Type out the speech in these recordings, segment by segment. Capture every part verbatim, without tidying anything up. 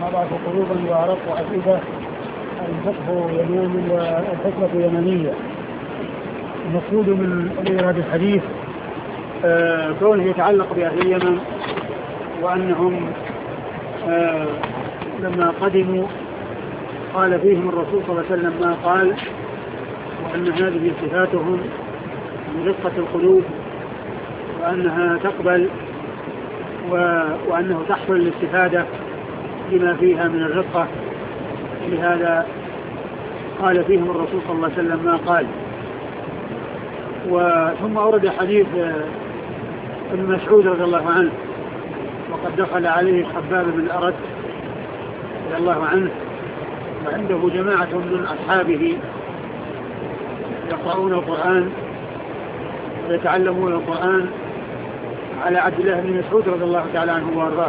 أضعف قلوبا وأرق عقيدة. الفقه يمين والحكمة يمنية. المقصود من هذا الحديث آه كونه يتعلق بأهل اليمن، وأنهم آه لما قدموا قال فيهم الرسول صلى الله عليه وسلم ما قال، وأن هذه صفاتهم من رقة القلوب، وأنها تقبل وأنه تحصل الاستفادة لما فيها من الرقة. لهذا قال فيهم الرسول صلى الله عليه وسلم ما قال. وثم أورد حديث ابن مسعود رضي الله عنه، وقد دخل عليه خباب بن الأرد رضي الله عنه وعنده جماعة من أصحابه يقرؤون القرآن ويتعلمون القرآن على عبد الله بن مسعود رضي الله تعالى عنه وارضاه.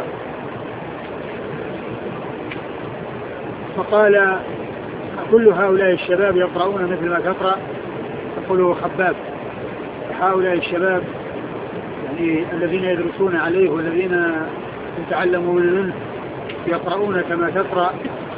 فقال كل هؤلاء الشباب يقرؤون مثل ما تقرأ؟ يقوله خباب. هؤلاء الشباب يعني الذين يدرسون عليه والذين يتعلمون منه يقرؤون كما تقرأ.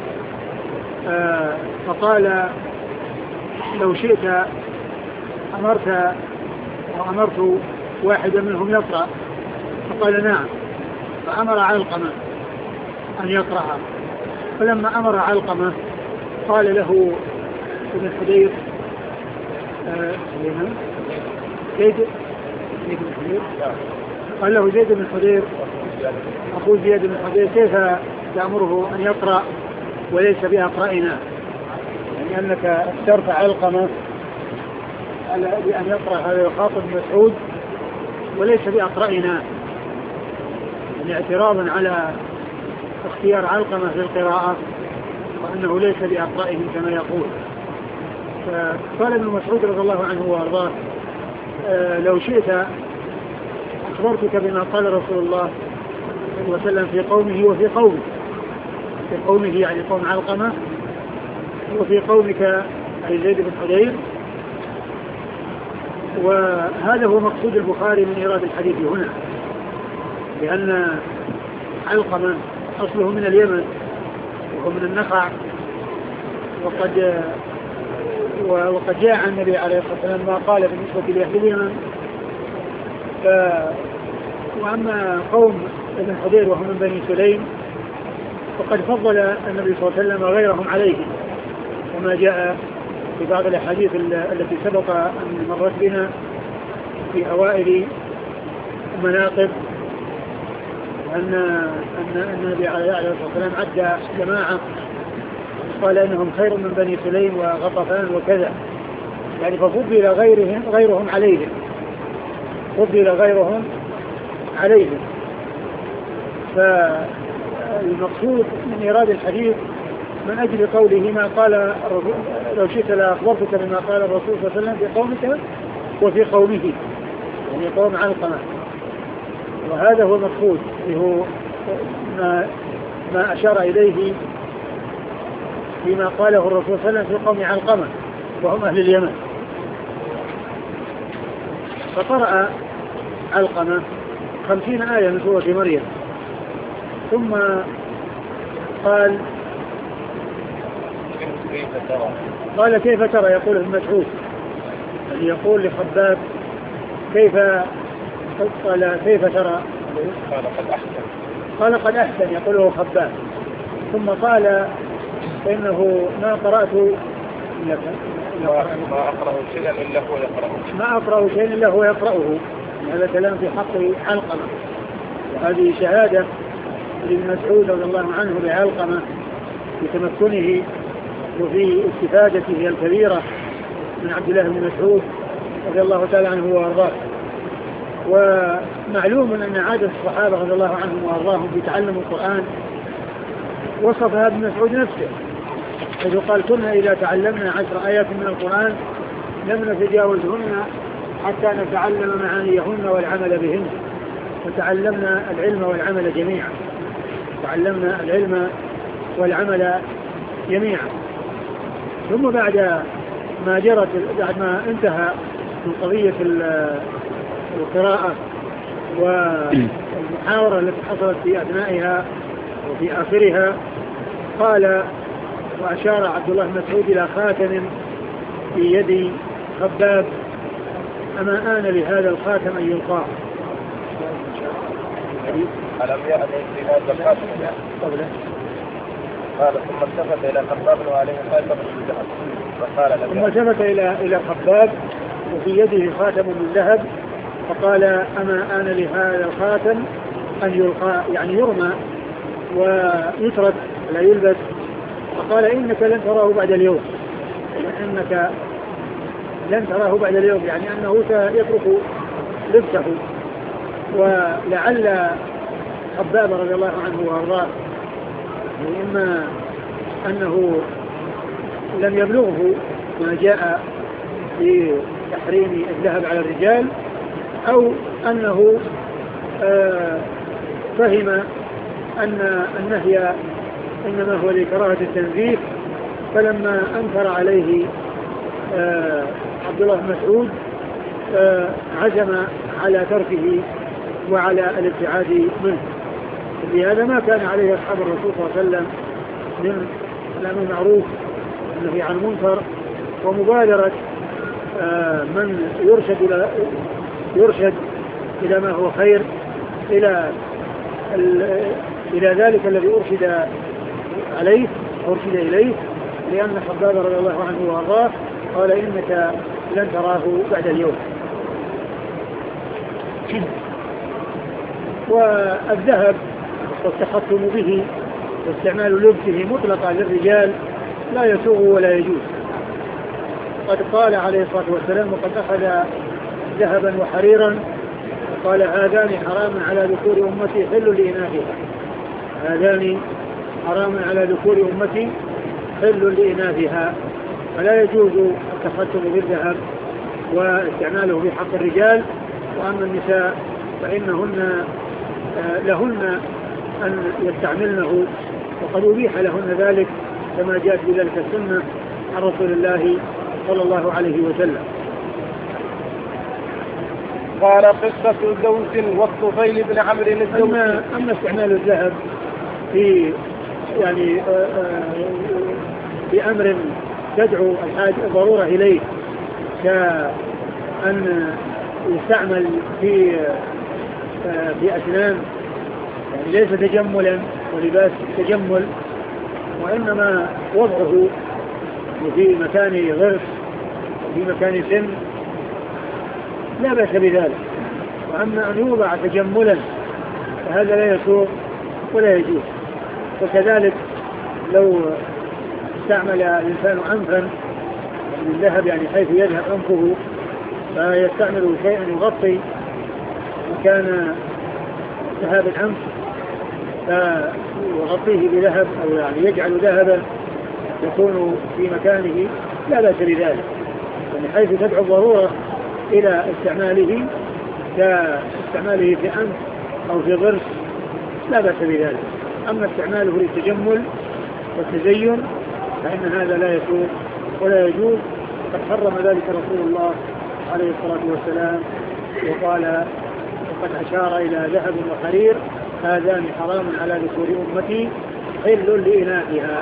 آه فقال لو شئت أمرت وأمرت واحدا منهم يقرأ؟ فقال نعم. فأمر علقمة أن يقرأ. فلما أمر علقمة قال له ابن حدير آه زيد بن حدير قال له زيد بن حدير أخو زيد بن حدير كيف تأمره أن يقرأ وليس بأقرأنا؟ يعني أنك اخترت علقمة بأن يقرأ هذا يخاطب مسعود وليس بأقرأنا، يعني اعتراضا على اختيار علقمة في القراءة وأنه ليس بأقرأهم كما يقول. فقال ابن مسعود رضي الله عنه وارضاه آه لو شئت أخبرتك بما قال رسول الله صلى الله عليه وسلم في قومه وفي قومه. في قومه يعني قوم علقمة، وفي قومك أي زيد بن حدير. وهذا هو مقصود البخاري من إيراد الحديث هنا، لأن علقمة أصله من اليمن وهو من النخع، وقد وقد جاء عن النبي عليه الصلاة والسلام ما قال بالنسبة لأهل اليمن. وأما قوم ابن حدير وهم من بني سليم فقد فضل النبي صلى الله عليه وسلم غيرهم عليهم، وما جاء في بعض الأحاديث التي سبق أن مرت بنا في أوائل المناقب أن أن النبي عليه الصلاة والسلام عد جماعة قال إنهم خير من بني سليم وغطفان وكذا، يعني ففضل غيرهم غيرهم عليهم فضل غيرهم عليهم. فالمقصود من إيراد الحديث من أجل قوله ما قال لو شئت لأخبرتك بما قال الرسول صلى الله عليه وسلم في قومك وفي قومه، يعني قوم علقمة. وهذا هو المقصود هو ما, ما أشار إليه فيما قاله الرسول صلى الله عليه وسلم في قوم علقمة وهم أهل اليمن. فقرأ علقمة خمسين آية من سورة مريم، ثم قال قال كيف ترى؟ يقول ابن مسعود يعني يقول لخباب كيف قال كيف ترى؟ قال قد أحسن قال قد أحسن يقوله خباب. ثم قال فإنه ما قرأت إلا ما أقرأ شيئا إلا هو يقرأه ما أقرأ شيئا إلا هو يقرأه. هذا كلام في حق علقمة، وهذه شهادة لابن مسعود رضي الله عنه بعلقمة بتمكنه وفي استفادته الكبيرة من عبد الله بن مسعود رضي الله تعالى عنه وارضاه. ومعلوم أن عادة الصحابة رضي الله عنهم وارضاهم في تعلم القرآن وصفها ابن مسعود نفسه، حيث قال كنا إذا تعلمنا عشر آيات من القرآن لم نتجاوزهن حتى نتعلم معانيهن والعمل بهن، وتعلمنا العلم والعمل جميعا تعلمنا العلم والعمل جميعا. ثم بعد ما جرت بعد ما انتهى من قضية القراءة والمحاورة التي حصلت في أثنائها وفي آخرها قال وأشار عبد الله بن مسعود إلى خاتم في يد خباب أما آن لهذا الخاتم أن يلقاه. ألم يأن لهذا الخاتم قبله قال ثم التفت إلى خباب وعليه خاتم من ذهب فقال ثم التفت إلى إلى خباب وفي يده خاتم من ذهب فقال أما آن لهذا الخاتم أن يلقى يعني يرمى ويترك لا يلبس. فقال إنك لن تراه بعد اليوم إنك لن تراه بعد اليوم يعني أنه سيترك لبسه. ولعل خباب رضي الله عنه وارضاه إما أنه لم يبلغه ما جاء في تحريم الذهب على الرجال أو أنه آه فهم أن النهي إنما هو لكراهة التنزيه فلما أنكر عليه آه عبد الله بن مسعود آه عزم على تركه وعلى الابتعاد منه. لهذا ما كان عليه أصحاب الرسول صلى الله عليه وسلم من الأمر المعروف والنهي عن المنكر ومبادرة آه من يرشد إلى يرشد إلى ما هو خير إلى إلى ذلك الذي أرشد عليه أرشد إليه. لأن خباب رضي الله عنه وارضاه قال إنك لن تراه بعد اليوم. والذهب والتختم به واستعمال لبسه مطلقا للرجال لا يسوغ ولا يجوز. قد قال عليه الصلاة والسلام وقد أخذ ذهبا وحريرا قال هذان حرام على ذكور أمتي حل لإناثها هذان حرام على ذكور أمتي حل لإناثها. فلا يجوز التختم بالذهب واستعماله في حق الرجال. وأما النساء فإنهن لهن أن يستعملنه وقد أبيح لهن ذلك كما جاءت بذلك السنة عن رسول الله صلى الله عليه وسلم. قال قصة دوس والطفيل بن عمرو الدوسي. أما, أما استعمال الذهب في يعني بأمر تدعو الحاجة الضرورة إليه كأن يستعمل في في أسنان يعني ليس تجملا ولباس تجمل وإنما وضعه في مكان غرس وفي مكان سن لا بأس بذلك. وأما أن يوضع تجملا فهذا لا يسوغ ولا يجوز. وكذلك لو استعمل الإنسان أنفا من الذهب يعني حيث يذهب أنفه فيستعمل شيئا يغطي مكان ذهاب الأنف فيغطيه بذهب أو يعني يجعل ذهبا يكون في مكانه لا بأس بذلك يعني حيث تدعو الضرورة إلى استعماله كاستعماله في أنف أو في ضرس لا بأس بذلك. أما استعماله للتجمل والتزين فإن هذا لا يسوغ ولا يجوز. قد حرم ذلك رسول الله عليه الصلاة والسلام وقال وقد أشار إلى ذهب وحرير هذان حرام على ذكور أمتي حل لإناثها.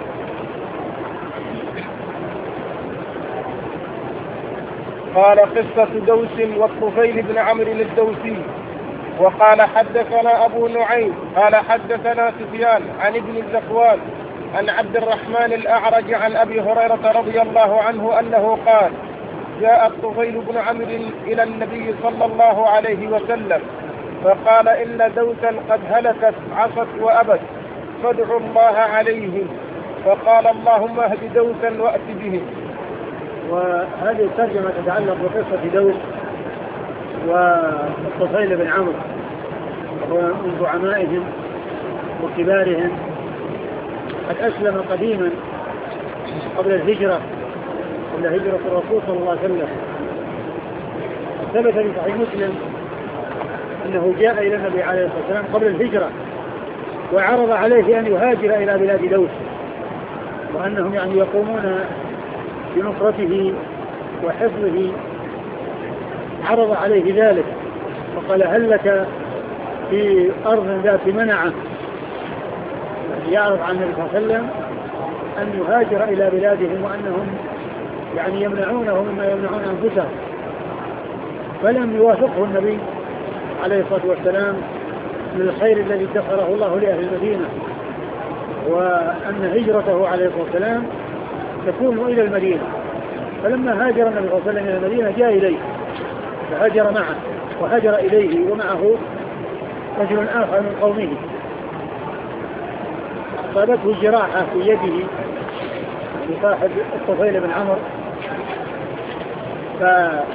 قال قصة دوس والطفيل بن عمرو الدوسي. وقال حدثنا أبو نعيم قال حدثنا سفيان عن ابن الزكوان عن عبد الرحمن الأعرج عن أبي هريرة رضي الله عنه أنه قال جاء الطفيل بن عمرو إلى النبي صلى الله عليه وسلم فقال إن دوسا قد هلكت عصت وأبت فادعوا الله عليهم فقال اللهم اهد دوسا وأت بهم. وهذه الترجمة تتعلق بقصة دوس والطفيل بن عمرو وهو من زعمائهم وكبارهم قد أسلم قديما قبل الهجرة قبل هجرة الرسول صلى الله عليه وسلم. ثبت في صحيح مسلم أنه جاء إلى النبي عليه الصلاة والسلام قبل الهجرة وعرض عليه أن يهاجر إلى بلاد دوس وأنهم يعني يقومون بنصرته وحفظه. عرض عليه ذلك فقال هل لك في أرض ذات منعة يعرف عن النبي صلى الله عليه وسلم أن يهاجر إلى بلادهم وأنهم يعني يمنعونه مما يمنعون أنفسهم، فلم يوافقه النبي عليه الصلاة والسلام للخير الذي ادخره الله لأهل المدينة، وأن هجرته عليه الصلاة والسلام تكون إلى المدينة. فلما هاجر النبي صلى الله عليه وسلم إلى المدينة جاء إليه فهاجر معه، وهاجر إليه ومعه رجل آخر من قومه، أصابته جراحة في يده لصاحب الطفيل بن عمرو، ف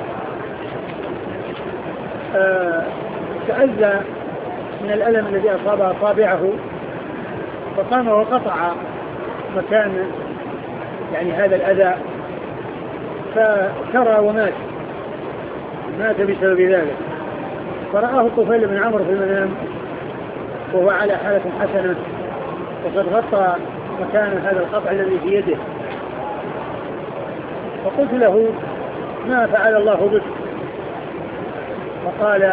تأذى من الألم الذي أصاب أصابعه، فقام وقطع مكان يعني هذا الأذى، فكرى ومات، مات بسبب ذلك. فرآه الطفيل بن عمرو في المنام وهو على حالة حسنة وقد غطى مكان هذا القطع الذي في يده، فقلت له ما فعل الله بك؟ فقال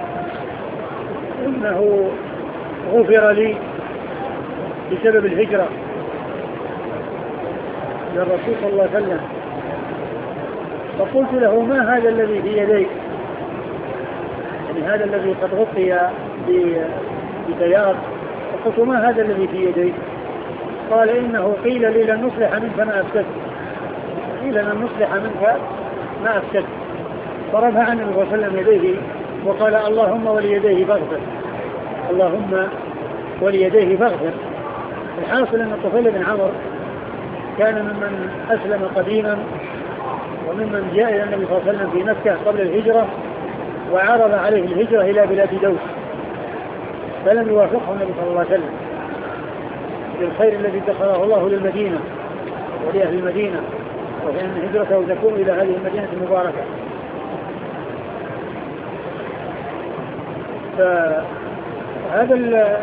إنه غفر لي بسبب الهجرة للرسول صلى الله عليه وسلم. فقلت له ما هذا الذي في يديك؟ يعني هذا الذي قد غطي بتيار. فقلت ما هذا الذي في يديك؟ قال إنه قيل لي لن نصلح منك ما أفسدت، قيل لن نصلح منك ما أفسدت. فرفع النبي صلى الله عليه وسلم يديه وقال اللهم وليديه فاغفر، اللهم وليديه فاغفر. الحاصل أن الطفيل بن عمرو كان ممن أسلم قديما وممن جاء إلى النبي صلى الله عليه وسلم في مكة قبل الهجرة وعرض عليه الهجرة إلى بلاد دوس، فلم يوافقه النبي صلى الله عليه وسلم بالخير الذي ادخره الله للمدينة ولأهل المدينة، وأن هجرته تكون إلى هذه المدينة المباركة. فهذا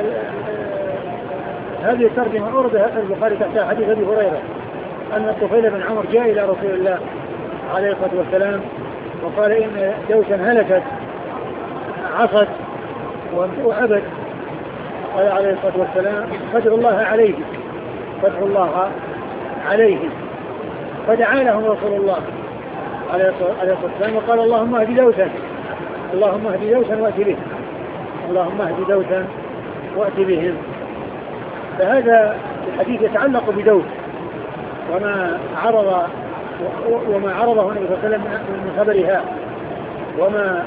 هذه الترجمة أوردها البخاري تحت حديث أبي هريرة أن الطفيل بن عمرو جاء إلى رسول الله عليه الصلاة والسلام وقال إن دوسا هلكت عصت وعبت، قال عليه الصلاة والسلام فادعوا الله عليه، فادعوا الله عليه. فدعا لهم رسول الله عليه الصلاة والسلام وقال اللهم اهد دوسا، اللهم اهد دوسا وأت بهم، اللهم اهد دوسا وأت بهم. فهذا الحديث يتعلق بدوس وما عرض وما عرضه النبي صلى الله عليه وسلم من خبرها، وما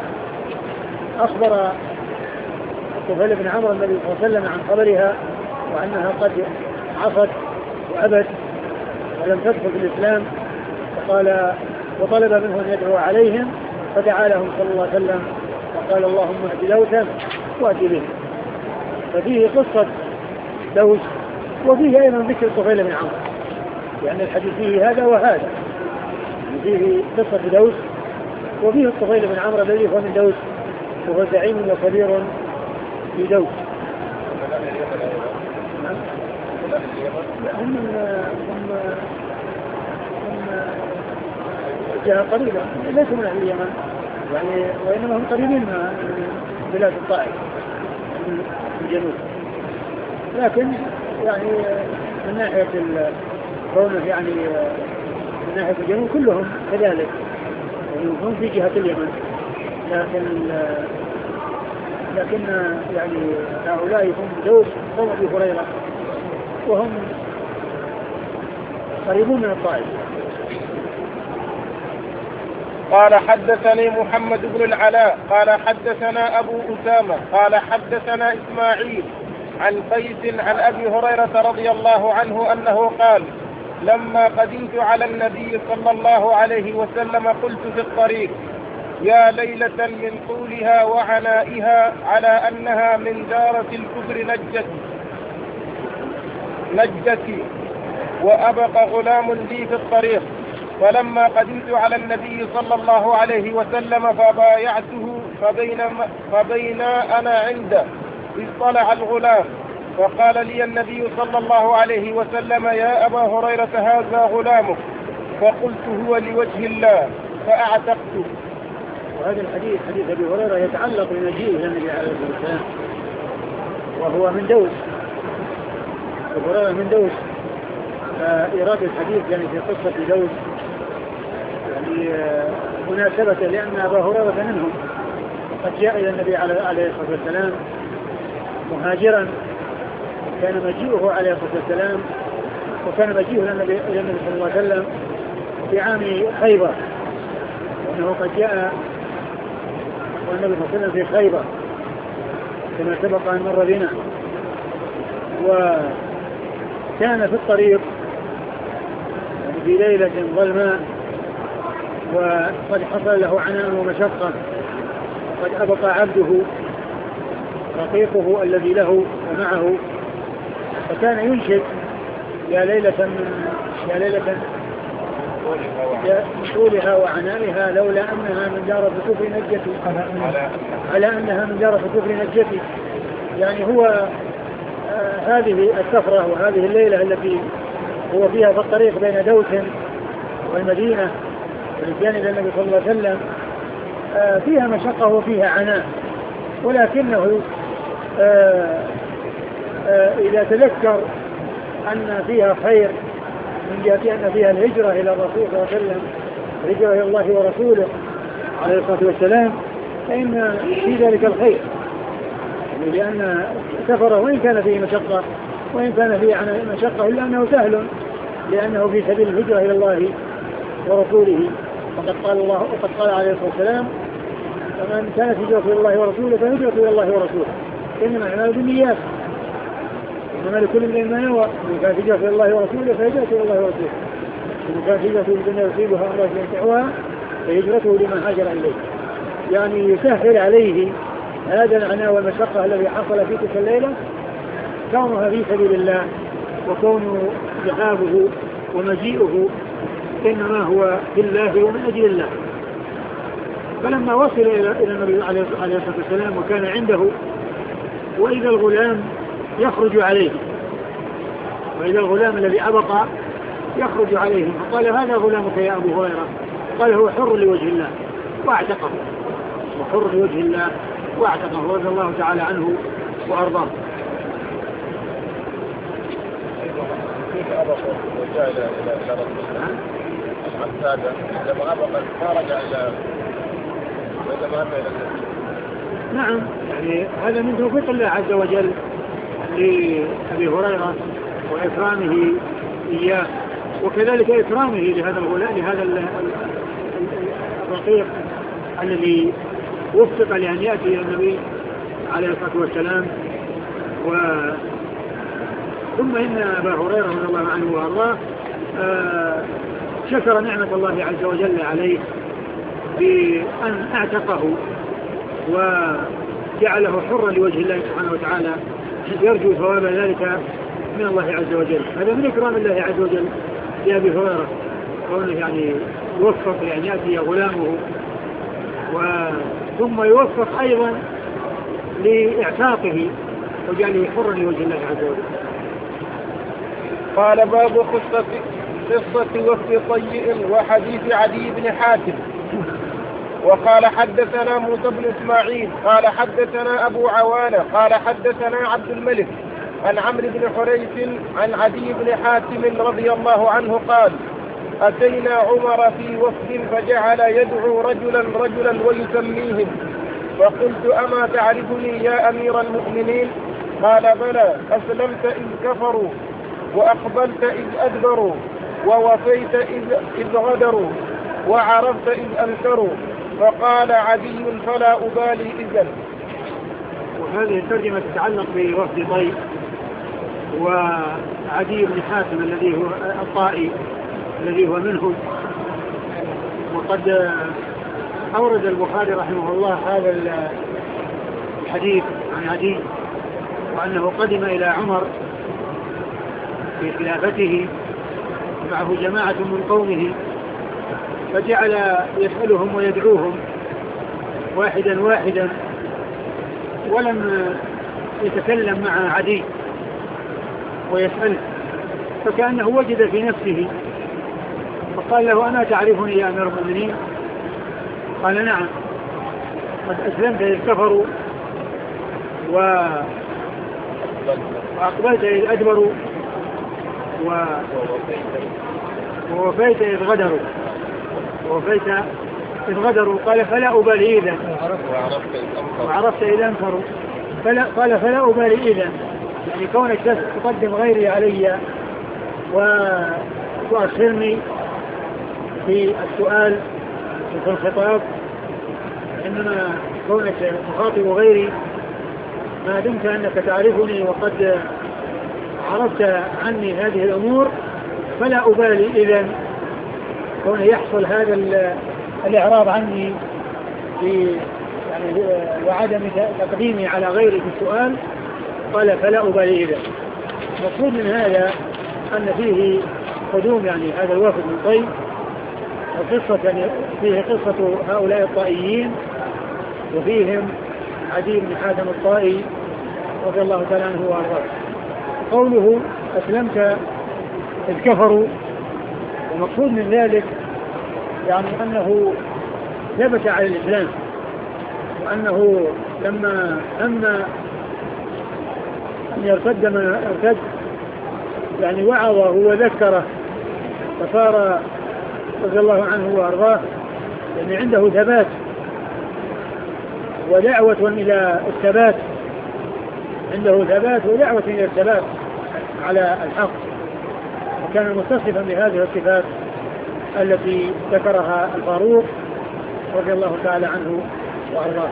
أخبر الطفيل بن عمرو النبي صلى الله عليه وسلم عن خبرها وأنها قد عصت وأبت ولم تدخل في الإسلام. فقال وطلب منه أن يدعو عليهم فدعا لهم صلى الله عليه وسلم وقال اللهم اهد دوسا وأت بهم. ففيه قصة دوس وفيه أيضا ذكر الطفيل بن عمرو، يعني الحديث فيه هذا وهذا، فيه قصة دوس وفيه الطفيل بن عمرو الذي هو من دوس وهو زعيم وكبير في دوس. هم هم هم جهة قريبة ليسوا من أهل اليمن يعني، وإنما هم قريبين من بلاد الطائف من الجنوب، لكن يعني من ناحية كونه يعني من ناحية الجنوب كلهم كذلك يعني هم في جهة اليمن، لكن لكن يعني هؤلاء هم دوس قوم أبي هريرة وهم قريبون من الطائف. قال حدثني محمد بن العلاء قال حدثنا أبو أسامة قال حدثنا إسماعيل عن قيس عن أبي هريرة رضي الله عنه أنه قال لما قدمت على النبي صلى الله عليه وسلم قلت في الطريق يا ليلة من طولها وعنائها على أنها من دارة الكفر نجت نجتي وأبقى غلام لي في الطريق. فلما قدمت على النبي صلى الله عليه وسلم فبايعته فبينما فبينا أنا عنده اطلع الغلام فقال لي النبي صلى الله عليه وسلم يا أبا هريرة هذا غلامك، فقلت هو لوجه الله فأعتقته. وهذا الحديث حديث أبي هريرة يتعلق بمجيئه النبي عليه الصلاة والسلام وهو من دوس، أبو هريرة من دوس، فإيراد الحديث يعني في قصة دوس يعني مناسبة لأن أبا هريرة منهم، قد جاء إلى النبي عليه الصلاة والسلام مهاجرا، كان مجيئه عليه الصلاة والسلام وكان مجيئه إلى النبي صلى الله عليه وسلم في عام خيبر، وأنه قد جاء والنبي صلى الله عليه وسلم في خيبر كما سبق أن مر بنا. وكان في الطريق يعني في ليلة ظلماء، وقد حصل له عناء ومشقة، قد أبقى عبده رقيقه الذي له ومعه، فكان ينشد يا ليلة من يا ليلة من طولها وعنائها لولا أنها من دار الكفر نجتي، على أنها من دار الكفر نجتي. يعني هو آه هذه السفرة وهذه الليلة التي هو فيها في الطريق بين دوس والمدينة والإتيان إلى النبي صلى الله عليه وسلم آه فيها مشقة وفيها عناء، ولكنه آه آه إذا تذكر أن فيها خير من جهة أن فيها الهجرة إلى الرسول صلى الله عليه وسلم، الهجرة إلى الله ورسوله عليه الصلاة والسلام، فإن في ذلك الخير، لأن سفره وإن كان فيه مشقة وإن كان فيه مشقة إلا أنه سهل، لأنه في سبيل الهجرة إلى الله ورسوله. وقد قال الله وقد قال عليه الصلاة والسلام فمن كانت هجرة إلى الله ورسوله فهجرة إلى الله ورسوله، إنما الأعمال بالنيات إنما لكل امرئ ما نوى، إن كانت هجرة إلى الله ورسوله فهجرة إلى الله ورسوله، إن كانت هجرته لدنيا يصيبها أمر ينفعها فهجرته لما هاجر إليه. يعني يسهل عليه هذا العناء والمشقة الذي حصل في تلك الليلة كونها في سبيل الله، وكون ذهابه ومجيئه إنما هو في الله ومن أجل الله. فلما وصل إلى النبي عليه الصلاة والسلام وكان عنده، وإذا الغلام يخرج عليه، وإذا الغلام الذي أبقى يخرج عليه، فقال هذا غلامك يا أبو هريرة، قال هو حر لوجه الله واعتقه، وحر لوجه الله واعتقه رضي الله تعالى عنه وأرضاه. كيف أبقى وجاء إلى إلى رسول العبادة لما أبقى ما رجع إلى لما أبقى إلى النبي؟ نعم، يعني هذا من توفيق الله عز وجل لأبي هريرة وإكرامه إياه، وكذلك إكرامه لهذا الغلام لهذا الرقيق الذي وفق لأن يأتي إلى النبي عليه الصلاة والسلام. و ثم إن أبا هريرة رضي الله عنه وأرضاه آه شكر نعمة الله عز وجل عليه بأن اعتقه وجعله حرا لوجه الله سبحانه وتعالى، يرجو ثواب ذلك من الله عز وجل. هذا من إكرام الله عز وجل لأبي هريرة، كونه يعني يوفق لأن يأتي غلامه، ثم يوفق أيضا لإعتاقه وجعله حرا لوجه الله عز وجل. قال باب قصة قصة وفد طيء وحديث عدي بن حاتم. وقال حدثنا موسى بن إسماعيل قال حدثنا أبو عوانة قال حدثنا عبد الملك عن عمرو بن حريث عن عدي بن حاتم رضي الله عنه قال أتينا عمر في وفد فجعل يدعو رجلا رجلا ويسميهم، فقلت أما تعرفني يا أمير المؤمنين؟ قال بلى، أسلمت إذ كفروا وأقبلت إذ أدبروا ووفيت إذ, إذ غدروا وعرفت إذ أنكروا. فقال عدي فلا أبالي إذن. وهذه الترجمة تتعلق بوفد طيء وعدي بن حاتم الذي هو الطائي الذي هو منهم. وقد أورد البخاري رحمه الله هذا الحديث عن عدي، وأنه قدم إلى عمر في خلافته معه جماعة من قومه، فجعل يسألهم ويدعوهم واحدا واحدا، ولم يتكلم مع عدي ويسأله، فكأنه وجد في نفسه، فقال له أنا تعرفني يا أمير المؤمنين؟ قال نعم، قد أسلمت إذ كفروا وأقبلت إذ أدبروا و... ووفيت إذ غدروا ووفيت إذ غدروا قال فلا أبالي إذن وعرفت إذا أنكروا فلا قال فلا أبالي إذن، يعني كونك تقدم غيري علي وتؤخرني في السؤال في الخطاب، إنما كونك تخاطب غيري ما دمت أنك تعرفني وقد عرفت عني هذه الأمور فلا أبالي إذن كون يحصل هذا الإعراض عني في يعني وعدم تقديمي على غيري في السؤال. قال فلا أبالي إذن. مقصود من هذا أن فيه قدوم يعني هذا الوفد من طي، وقصة يعني فيه قصة هؤلاء الطائيين وفيهم عدي بن حاتم الطائي رضي الله تعالى عنه وارضاه. قوله أسلمت إذ كفروا، ومقصود من ذلك يعني أنه ثبت على الإسلام، وأنه لما أن أن يرتد ما ارتد يعني وعظه وذكره فصار رضي الله عنه وارضاه يعني عنده ثبات ودعوة إلى الثبات، عنده ثبات ودعوة إلى الثبات على الحق، وكان متصفا بهذه الصفات التي ذكرها الفاروق رضي الله تعالى عنه وارضاه.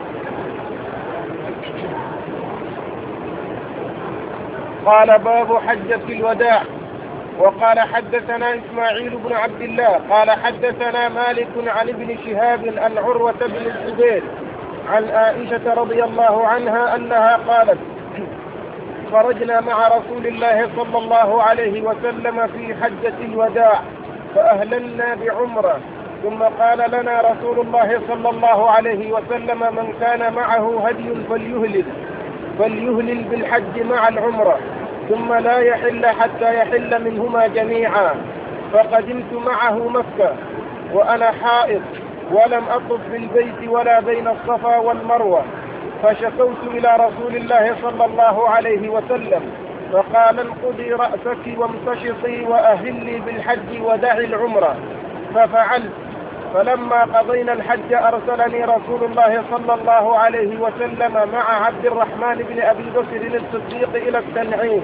قال باب حجة الوداع. وقال حدثنا إسماعيل بن عبد الله قال حدثنا مالك عن ابن شهاب عن عروة بن الزبير عن عائشة رضي الله عنها أنها قالت خرجنا مع رسول الله صلى الله عليه وسلم في حجة الوداع فأهللنا بعمرة، ثم قال لنا رسول الله صلى الله عليه وسلم من كان معه هدي فليهلل فليهلل بالحج مع العمرة ثم لا يحل حتى يحل منهما جميعا. فقدمت معه مكة وأنا حائض ولم أطف بالبيت ولا بين الصفا والمروة، فشكوت إلى رسول الله صلى الله عليه وسلم فقال انقضي رأسك وامتشطي وأهلي بالحج ودعي العمرة، ففعلت. فلما قضينا الحج أرسلني رسول الله صلى الله عليه وسلم مع عبد الرحمن بن أبي بكر الصديق إلى التنعيم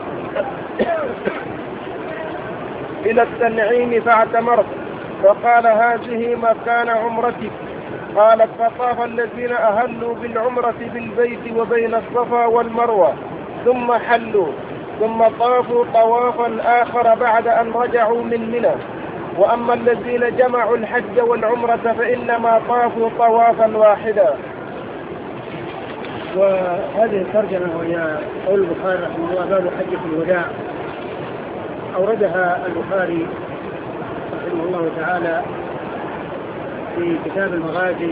إلى التنعيم فاعتمرت، فقال هذه مكان عمرتك. قالت فطاف الذين أهلوا بالعمرة بالبيت وبين الصفا والمروة ثم حلوا، ثم طافوا طوافا آخر بعد أن رجعوا من منى. وأما الذين جمعوا الحج والعمرة فإنما طافوا طوافا واحدا. وهذه الترجمة وهي قول البخاري رحمه الله باب حجة الوداع أوردها البخاري رحمه الله تعالى في كتاب المغازي،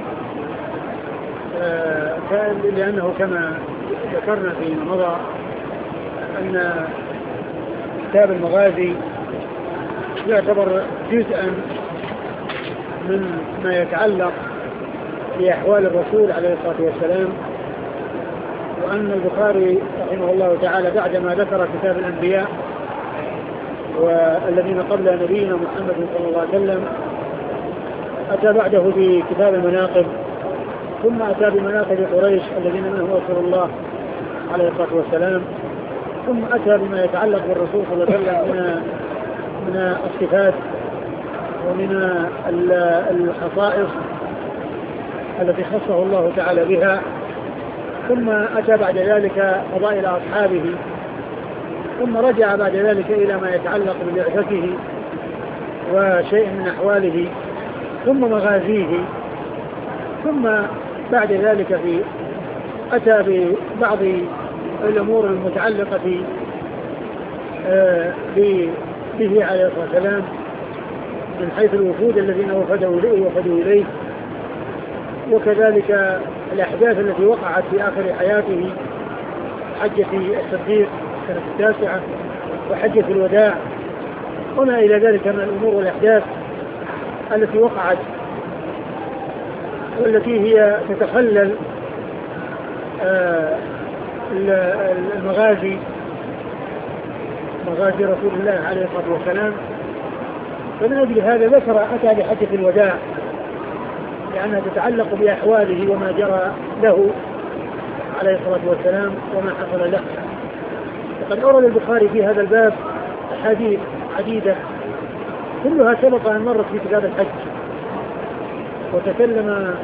لأنه كما ذكرنا فيما مضى أن كتاب المغازي يعتبر جزءا من ما يتعلق بأحوال الرسول عليه الصلاة والسلام، وأن البخاري رحمه الله تعالى بعدما ذكر كتاب الأنبياء والذين قبل نبينا محمد صلى الله عليه وسلم أتى بعده بكتاب المناقب، ثم أتى بمناقب قريش الذين منهم رسول الله عليه الصلاة والسلام، ثم أتى بما يتعلق بالرسول صلى الله عليه وسلم من من الصفات ومن الخصائص التي خصه الله تعالى بها، ثم أتى بعد ذلك فضائل أصحابه، ثم رجع بعد ذلك إلى ما يتعلق ببعثته وشيء من أحواله، ثم مغازيه، ثم بعد ذلك في أتى ببعض الأمور المتعلقة به عليه الصلاة والسلام من حيث الوفود الذين وفدوا إليه وفدوا إليه، وكذلك الأحداث التي وقعت في آخر حياته، حجة الصديق السنة التاسعة وحجة الوداع وما إلى ذلك من الأمور والأحداث التي وقعت والتي هي تتخلل المغازي مغازي رسول الله عليه الصلاة والسلام. فمن أجل هذا ذكر أتى بحجة الوداع لأنها تتعلق بأحواله وما جرى له عليه الصلاة والسلام وما حصل له. وقد أورد البخاري في هذا الباب أحاديث عديدة كلها سبق أن مرت في كتاب الحج، وتكلم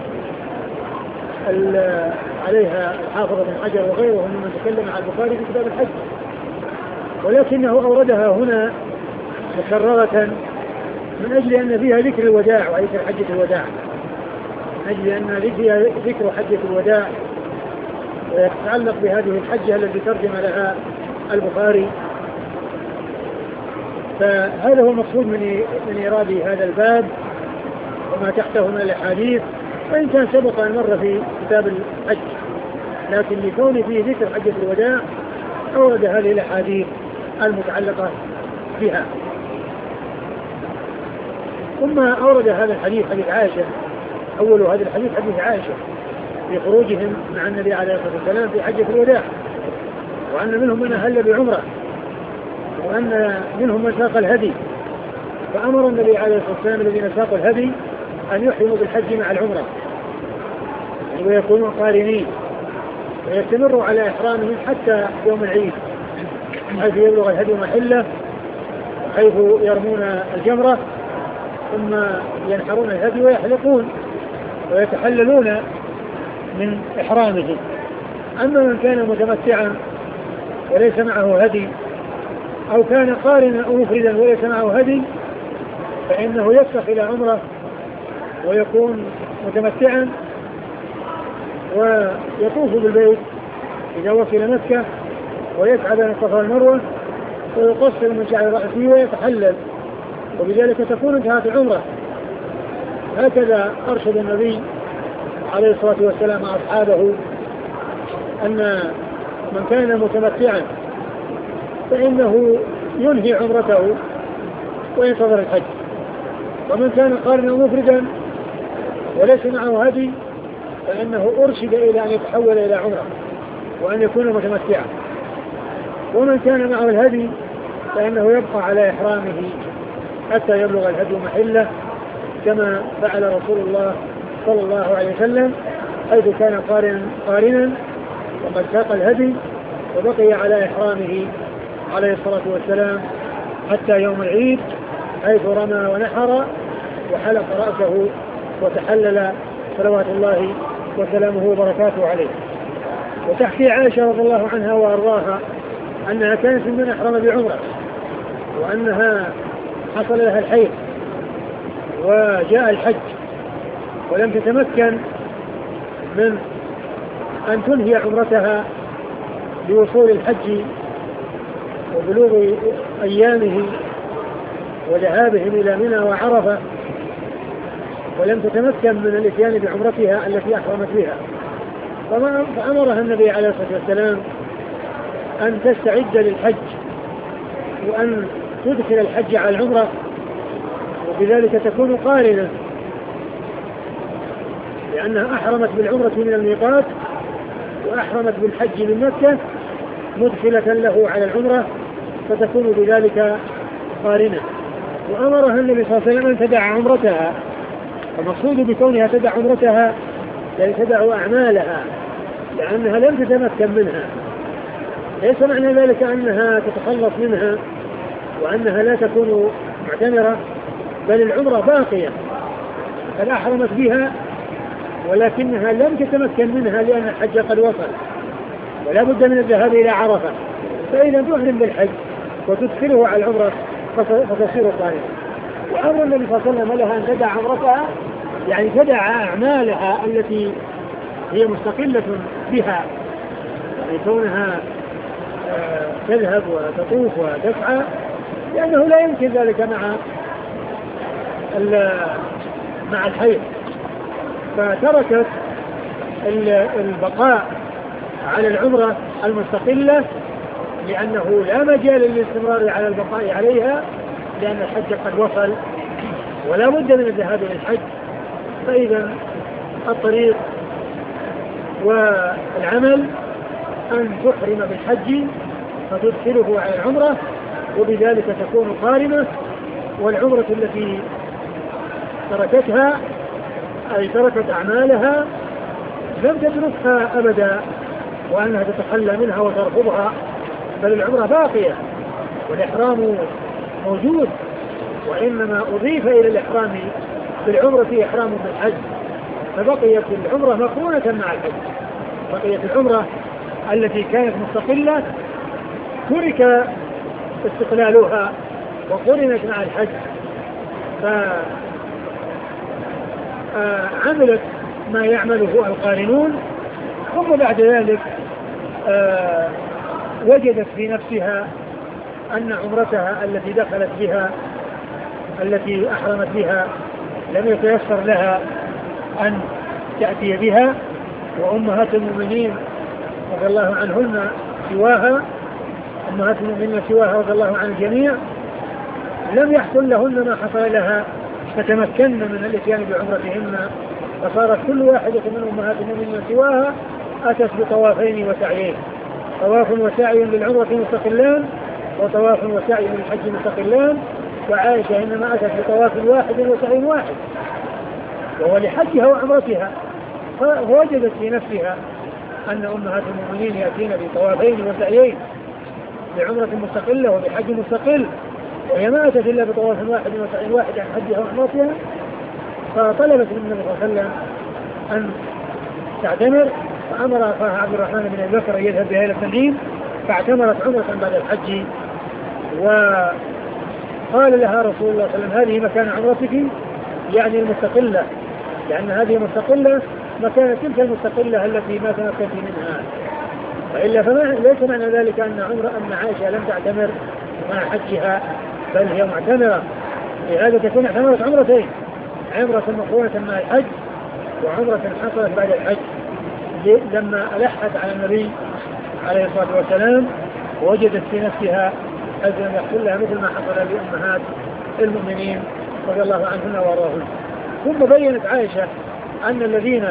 عليها الحافظ بن حجر وغيره ممن تكلم على البخاري في كتاب الحج، ولكنه أوردها هنا مكررة من أجل أن فيها ذكر الوداع وذكر حجة الوداع، من أجل أن فيها ذكر حجة الوداع ويتعلق بهذه الحجة التي ترجم لها البخاري. فهذا هو المقصود من من إيراد هذا الباب وما تحته من الأحاديث، وإن كان سبق أن مر في كتاب الحج، لكن لكون فيه ذكر حجة الوداع أورد هذه الأحاديث المتعلقة بها. ثم أورد هذا الحديث حديث عائشة، أول هذا الحديث حديث عائشة في خروجهم مع النبي عليه الصلاة والسلام في حجة الوداع، وأن منهم من أهل بعمرة، وأن منهم من ساق الهدي، فأمر النبي عليه الصلاة والسلام الذين ساقوا الهدي أن يحرموا بالحج مع العمرة ويكونوا قارنين ويستمروا على إحرامهم حتى يوم العيد، حيث يبلغ الهدي محله حيث يرمون الجمرة ثم ينحرون الهدي ويحلقون ويتحللون من إحرامهم. أما من كان متمتعا وليس معه هدي أو كان قارنا أو مفردا وليس معه هدي فإنه يفسخ إلى عمره ويكون متمتعا ويطوف بالبيت إذا وصل مكة ويسعى بين الصفا والمروة ويقصر من شعر رأسه ويتحلل، وبذلك تكون انتهت العمرة. هكذا أرشد النبي عليه الصلاة والسلام أصحابه أن من كان متمتعا فإنه ينهي عمرته وينتظر الحج، ومن كان قارنا مفردا وليس معه هدي فإنه أرشد إلى أن يتحول إلى عمرة وأن يكون متمتعا، ومن كان معه الهدي فإنه يبقى على إحرامه حتى يبلغ الهدي محله، كما فعل رسول الله صلى الله عليه وسلم حيث كان قارنا قارنا وقد ساق الهدي وبقي على إحرامه عليه الصلاة والسلام حتى يوم العيد حيث رمى ونحر وحلق رأسه وتحلل صلوات الله وسلامه وبركاته عليه. وتحكي عائشة رضي الله عنها وأرضاها أنها كانت من أحرم بعمرة وأنها حصل لها الحيض وجاء الحج ولم تتمكن من أن تنهي عمرتها لوصول الحج وبلوغ أيامه وذهابهم إلى منى وعرفة، ولم تتمكن من الاتيان بعمرتها التي أحرمت بها، فأمرها النبي عليه الصلاة والسلام أن تستعد للحج وأن تدخل الحج على العمرة، وبذلك تكون قارنة لأنها أحرمت بالعمرة من الميقات وأحرمت بالحج من مكة مدخلة له على العمرة، فتكون بذلك قارنة. وأمرها النبي صلى الله عليه وسلم أن تدع عمرتها، المقصود بكونها تدع عمرتها يعني تدع أعمالها لأنها لم تتمكن منها، ليس معنى ذلك أنها تتخلص منها وأنها لا تكون معتمرة، بل العمرة باقية قد أحرمت بها ولكنها لم تتمكن منها لأن الحج قد وصل ولا بد من الذهاب إلى عرفة، فإذا تحرم بالحج وتدخله على العمرة فتصير قارنة. وأمر النبي صلى الله عليه وسلم لها أن تدع عمرتها يعني تدع أعمالها التي هي مستقلة بها، يعني كونها تذهب وتطوف وتسعى، لأنه لا يمكن ذلك مع مع الحيض، فتركت البقاء على العمرة المستقلة لأنه لا مجال للاستمرار على البقاء عليها لأن الحج قد وصل ولا بد من الذهاب إلى الحج. فإذا الطريق والعمل أن تحرم بالحج فتدخله على العمرة وبذلك تكون قارنة. والعمرة التي تركتها أي تركت أعمالها لم تتركها أبدا وأنها تتخلى منها وترفضها، بل العمرة باقية والإحرام موجود، وإنما أضيف إلى الإحرام بالعمرة إحرام بالحج، فبقيت العمرة مقرونة مع الحج. بقيت العمرة التي كانت مستقلة ترك استقلالها وقرنت مع الحج، فعملت ما يعمله القارنون، ثم بعد ذلك وجدت في نفسها أن عمرتها التي دخلت بها التي أحرمت بها لم يتيسر لها أن تأتي بها، وأمهات المؤمنين رضي الله عنهن سواها أمهات المؤمنين سواها رضي الله عن الجميع لم يحصل لهن ما حصل لها، فتمكن من الاتيان بعمرتهن، فصارت كل واحدة من أمهات المؤمنين سواها أتت بطوافين وسعيين، طواف وسعي للعمرة مستقلان وطواف وسعي للحج مستقلان، وعائشة إنما أتت بطواف واحد وسعي واحد وهو لحجها وعمرتها، فوجدت في نفسها أن أمهات المؤمنين يأتين بطوافين وسعيين لعمرة مستقلة وبحج مستقل، وهي ما أتت إلا بطواف واحد وسعي واحد عن حجها وعمرتها، فطلبت من النبي صلى الله عليه وسلم أن تعتمر، فأمر أخاها عبد الرحمن بن أبي بكر أن يذهب بها إلى التنعيم، فاعتمرت عمرة بعد الحج. وقال لها رسول الله صلى الله عليه وسلم هذه مكان عمرتك، يعني المستقلة، لأن هذه مستقلة مكان تلك المستقلة التي ما تمكنت منها، وإلا فما ليس معنى ذلك أن عمر أن عائشة لم تعتمر مع حجها، بل هي معتمرة، لهذا تكون اعتمرت عمرتين، عمرة مقرونة مع الحج وعمرة حصلت بعد الحج لما ألحت على النبي عليه الصلاة والسلام وجدت في نفسها أن يحصل لها مثل ما حصل لأمهات المؤمنين رضي الله عنهن وارضاهن. ثم بينت عائشة أن الذين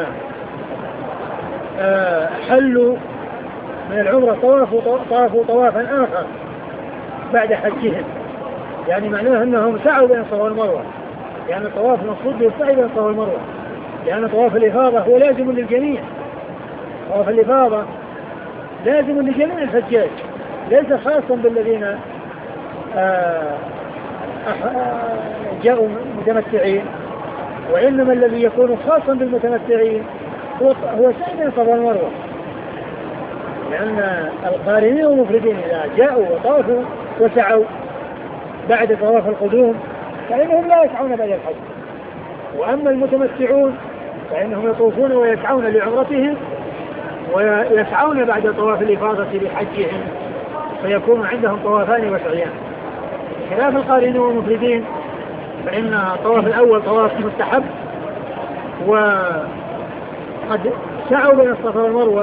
حلوا من العمرة طوافوا طوافوا طوافا آخر بعد حجهم، يعني معناه أنهم سعوا بين الصفا والمروة، يعني الطواف المقصود به السعي بين الصفا والمروة، لأن طواف الإفاضة هو لازم للجميع، طواف الإفاضة لازم لجميع الحجاج ليس خاصا بالذين آه جاءوا متمتعين، وإنما الذي يكون خاصا بالمتمتعين هو هو سعي بين الصفا والمروة، لأن القارنين والمفردين إذا جاءوا وطافوا وسعوا بعد طواف القدوم فإنهم لا يسعون بعد الحج، وأما المتمتعون فإنهم يطوفون ويسعون لعمرتهم ويسعون بعد طواف الإفاضة لحجهم، فيكون عندهم طوافان وسعيان، خلاف القارنين والمفردين فإن الطواف الأول طواف مستحب، وقد سعوا بين الصفا والمروة،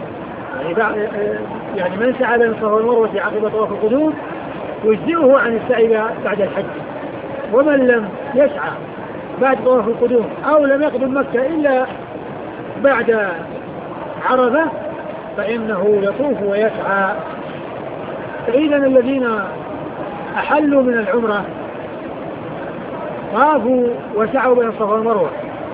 يعني من سعى بين الصفا والمروة في عقب طواف القدوم يجزئه عن السعي بعد الحج، ومن لم يسعى بعد طواف القدوم أو لم يقدم مكة إلا بعد عرفة فإنه يطوف ويسعى. فإذا الذين أحلوا من العمرة طافوا وسعوا بين الصفا والمروة،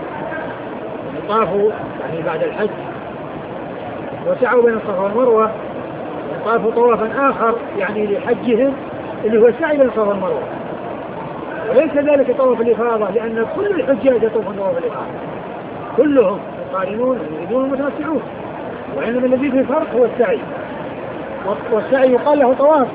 طافوا يعني بعد الحج وسعوا بين الصفا والمروة، طافوا طوافا آخر يعني لحجهم اللي هو السعي بين الصفا والمروة، وليس ذلك طواف الإفاضة، لأن كل الحجاج يطوفون طواف الإفاضة كلهم القارنون المريدون المتمتعون، وإنما الذي فيه فرق هو السعي، والسعي يقال له طواف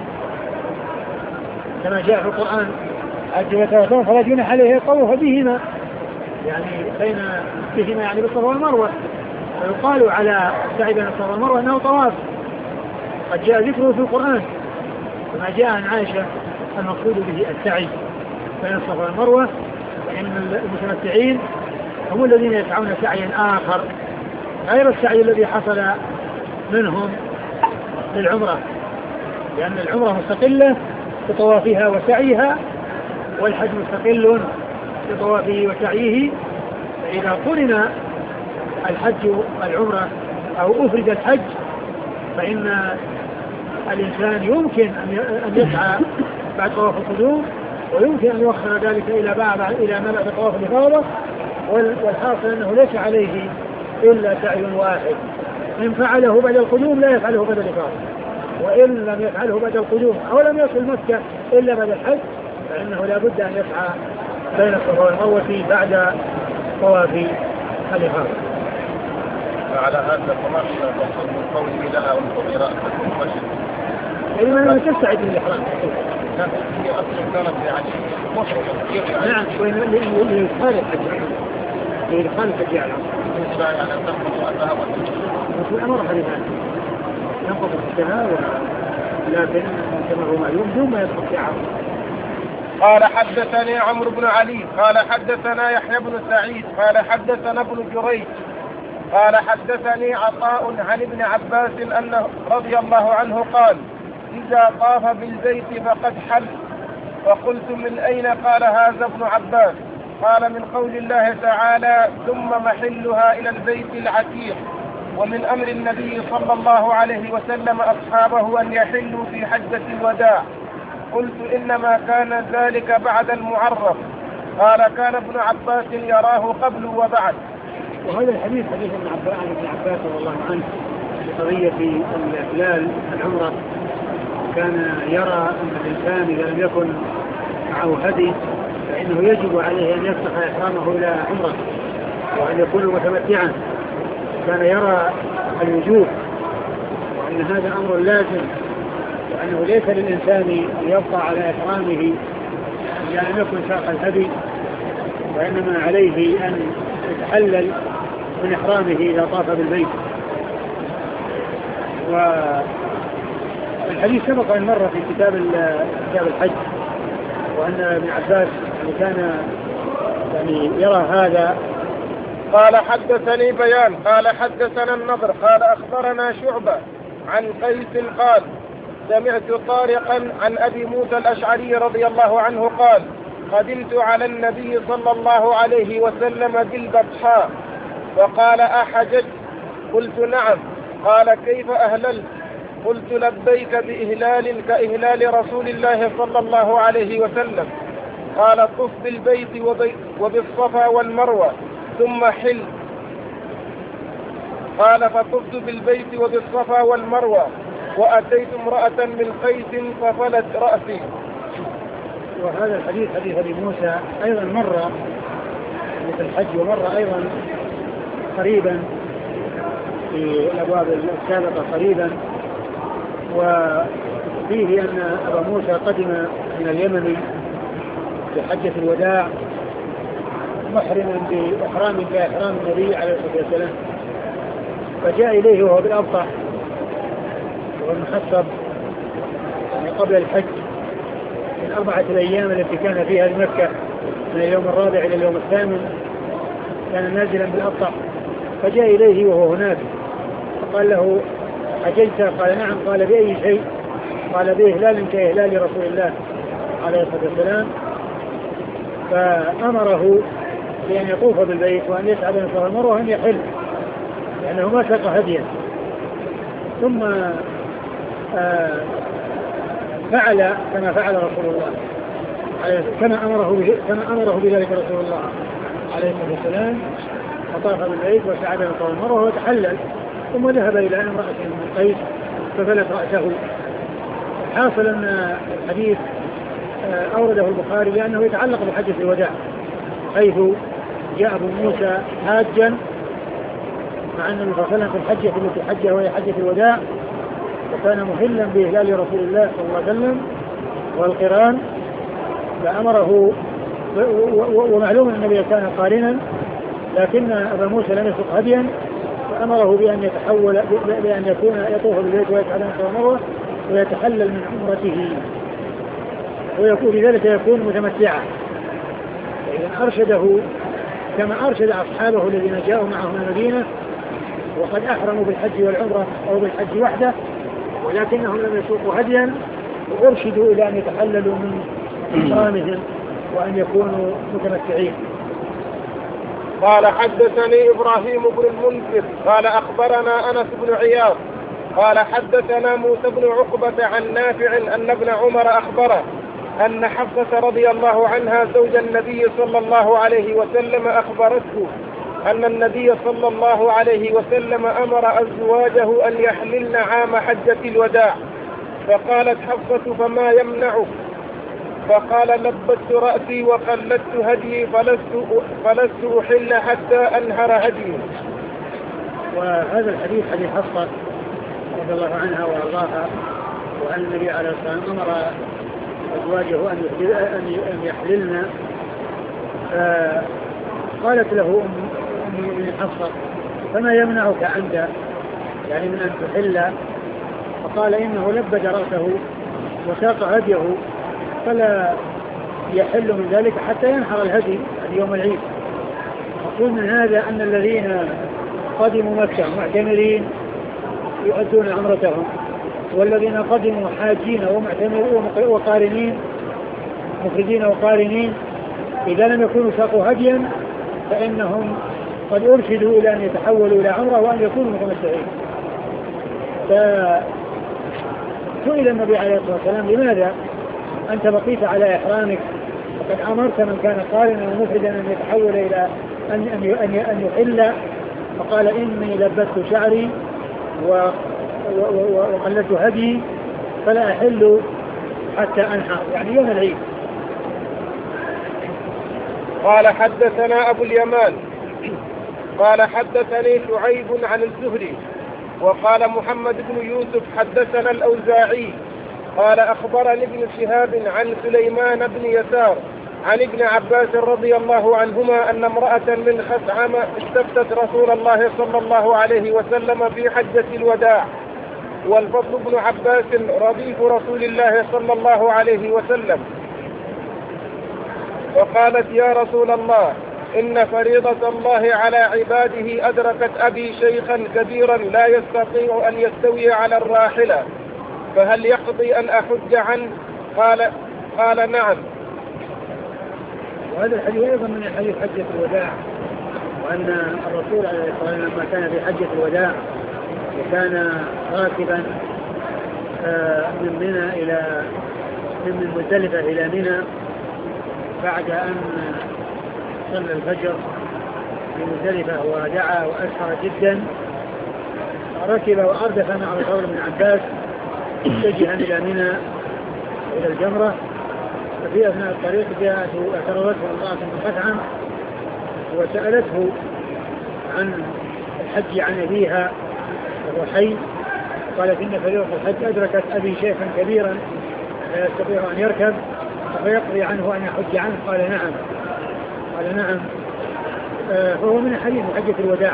كما جاء في القرآن حج وتوافون فلا جناح عليه الطواف بهما، يعني بين بهما يعني بالصفا والمروة، ويقال على السعي بين الصفا والمروة أنه طواف، قد جاء ذكره في القرآن كما جاء عن عائشة المقصود به السعي بين الصفا والمروة، فإن المتمتعين هم الذين يسعون سعيا آخر غير السعي الذي حصل منهم للعمرة، لأن العمرة مستقلة بطوافها وسعيها والحج مستقل بطوافه وسعيه، فإذا قرن الحج العمرة أو أفرد الحج فإن الإنسان يمكن أن يسعى بعد طواف القدوم، ويمكن أن يؤخر ذلك إلى بعد إلى ما بعد طواف الإفاضة، والحاصل أنه ليس عليه إلا سعي واحد. إن فعله بعد القدوم لا يفعله بعد الإفاضة، وإن لم يفعله بعد القدوم أو لم يصل مكة إلا بعد الحج فإنه لا بد أن يسعى بين الصفا والمروة بعد طواف الإفاضة. على هذا فما تقصد من قوله لها وانتظر أكثر المشي؟ يعني ما لم تستعد للإحرام. هي أصلا كانت يعني مصر. نعم، لإدخال الحج لإدخال الحج على لا يعني أن تنقض أنها وفي الأمر حديثان ينقض الحجها، لكن كما هو معلوم دون ما يدخل في عرض. قال حدثني عمرو بن علي قال حدثنا يحيى بن سعيد قال حدثنا ابن جريج قال حدثني عطاء عن ابن عباس أنه رضي الله عنه قال إذا طاف بالبيت فقد حل. فقلت من أين؟ قال هذا ابن عباس. قال من قول الله تعالى ثم محلها إلى البيت العتيق، ومن أمر النبي صلى الله عليه وسلم أصحابه أن يحلوا في حجة الوداع. قلت إنما كان ذلك بعد المعرف. قال كان ابن عباس يراه قبل وبعد. وهذا الحديث حديث ابن عباس عن ابن عباس رضي الله عنه في قضية الإحلال العمرة، كان يرى أن الإنسان إذا لم يكن معه هدي فإنه يجب عليه أن يفتح إحرامه إلى عمرة وأن يكون متمتعا. كان يرى الوجوب وأن هذا أمر لازم، وأنه ليس للإنسان أن يبقى على إحرامه إذا لم يكن ساق الهدي، وإنما عليه أن يتحلل من إحرامه إذا طاف بالبيت. والحديث سبق أن مر في كتاب كتاب الحج، وأن ابن عباس كان يعني يرى هذا. قال حدثني بيان قال حدثنا النضر قال أخبرنا شعبة عن قيس قال سمعت طارقا عن أبي موسى الأشعري رضي الله عنه قال قدمت على النبي صلى الله عليه وسلم بالبطحاء فقال أحجج؟ قلت نعم. قال كيف أهللت؟ قلت لبيك بإهلال كإهلال رسول الله صلى الله عليه وسلم. قال طف بالبيت وبالصفا والمروة ثم حل. قال فطفت بالبيت وبالصفا والمروة وأتيت امرأة من قيس ففلت رأسي. وهذا الحديث حديث أبي موسى أيضا مر في الحج، ومر أيضا قريبا في الأبواب السابقة قريبا، وفيه أن أبا موسى قدم من اليمن لحجة الوداع محرما بإحرام كإحرام النبي عليه الصلاة والسلام، فجاء إليه وهو بالأبطح والمحصب يعني قبل الحج من أربعة الأيام التي كان فيها بمكة من اليوم الرابع إلى اليوم الثامن، كان نازلا بالأبطح، فجاء إليه وهو هناك فقال له حججت؟ قال نعم. قال بأي شيء؟ قال بإهلال كإهلال رسول الله عليه الصلاة والسلام. فأمره بأن يطوف بالبيت وأن يسعى بين الصفا والمروة وأن يحل لأنه ما ساق هديا. ثم آه فعل كما فعل رسول الله كما أمره كما أمره بذلك رسول الله عليه الصلاة والسلام، فطاف بالبيت وسعى بين الصفا والمروة وتحلل، ثم ذهب إلى امرأة من قيس ففلت رأسه. حاصل أن الحديث أورده البخاري لأنه يتعلق بحجة الوداع، حيث جاء أبو موسى حاجا مع أن النبي صلى الله عليه وسلم في الحجة التي حجها وهي حجة الوداع، وكان مهلا بإهلال رسول الله صلى الله عليه وسلم والقران، فأمره. ومعلوم أن النبي كان قارنا لكن أبا موسى لم يسق هديا، فأمره بأن يتحول بأن يكون يطوف بالبيت ويسعى بين الصفا والمروة ويتحلل من عمرته، ويكون بذلك يكون متمتعا. فإذا أرشده كما أرشد أصحابه الذين جاءوا معه من المدينة وقد أحرموا بالحج والعمرة أو بالحج وحده ولكنهم لم يسوقوا هديا، وأرشدوا إلى أن يتحللوا من إحرامهم وأن يكونوا متمتعين. قال حدثني إبراهيم بن المنذر قال أخبرنا أنس بن عياض قال حدثنا موسى بن عقبة عن نافع أن ابن عمر أخبره أن حفصة رضي الله عنها زوج النبي صلى الله عليه وسلم أخبرته أن النبي صلى الله عليه وسلم أمر أزواجه أن يحللن عام حجة الوداع، فقالت حفصة فما يمنعك؟ فقال لبست رأسي وقلدت هدي فلست, فلست أحل حتى أنهر هدي. وهذا الحديث حديث حفصة رضي الله عنها وأرضاها، وأن النبي عليه الصلاة والسلام أمر أزواجه أن يحللن، قالت له أم حفصة فما يمنعك أنت يعني من أن تحل؟ فقال إنه لبد رأسه وساق هديه فلا يحل من ذلك حتى ينحر الهدي يوم العيد. أقول من هذا أن الذين قدموا مكة معتمرين يؤدون عمرتهم، والذين قدموا حاجين ومعتمرين وقارنين مفردين وقارنين إذا لم يكونوا ساقوا هديا فإنهم قد أرشدوا إلى أن يتحولوا إلى عمرة وأن يكونوا متمتعين. فسئل النبي عليه الصلاة والسلام لماذا أنت بقيت على إحرامك وقد أمرت من كان قارنا ومفردا أن يتحول إلى أن أن أن يحل؟ فقال إني لبست شعري وقلدت هدي فلا أحل حتى أنحر يعني يوم العيد. قال حدثنا أبو اليمان قال حدثني شعيب عن الزهري وقال محمد بن يوسف حدثنا الأوزاعي قال أخبرني ابن شهاب عن سليمان بن يسار عن ابن عباس رضي الله عنهما أن امرأة من خثعم استفتت رسول الله صلى الله عليه وسلم في حجة الوداع، والفضل بن عباس رديف رسول الله صلى الله عليه وسلم، وقالت يا رسول الله إن فريضة الله على عباده أدركت أبي شيخا كبيرا لا يستطيع أن يستوي على الراحلة، فهل يقضي أن أحج عنه؟ قال قال نعم. وهذا الحديث أيضا من حديث حجة الوداع، وأن الرسول عليه الصلاة والسلام لما كان في حجة الوداع وكان راكبا من منى إلى من مزدلفة إلى منى بعد أن صلى الفجر في مزدلفة ودعا وأسهر جدا، ركب وأردف مع الفضل بن عباس اتجها إلى منى إلى الجمرة. ففي أثناء الطريق جاءته اعترضته امرأة من خثعم وسألته عن الحج عن أبيها وهو حي، قالت إن فريضة الحج أدركت أبي شيخا كبيرا لا يستطيع أن يركب فيقضي عنه أن يحج عنه؟ قال نعم. قال نعم. آه فهو من حديث حجة الوداع.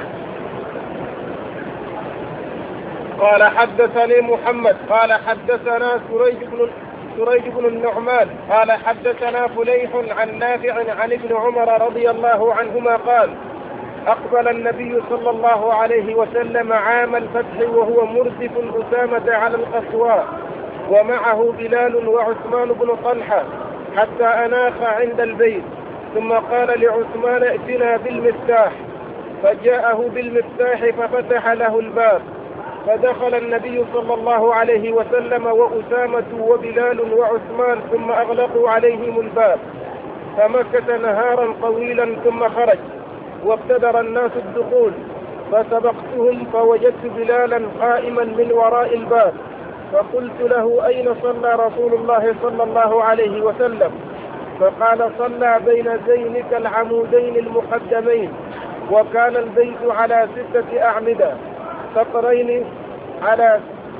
قال حدثني محمد قال حدثنا سريج بن سريج بن النعمان قال حدثنا فليح عن نافع عن ابن عمر رضي الله عنهما قال أقبل النبي صلى الله عليه وسلم عام الفتح وهو مردف أسامة على القصواء ومعه بلال وعثمان بن طلحة حتى أناخ عند البيت، ثم قال لعثمان ائتنا بالمفتاح، فجاءه بالمفتاح ففتح له الباب، فدخل النبي صلى الله عليه وسلم وأسامة وبلال وعثمان ثم أغلقوا عليهم الباب، فمكث نهارا طويلا ثم خرج وابتدر الناس الدخول، فسبقتهم فوجدت بلالا قائما من وراء الباب، فقلت له أين صلى رسول الله صلى الله عليه وسلم؟ فقال صلى بين زينك العمودين المقدمين، وكان البيت على ستة أعمدة سطرين على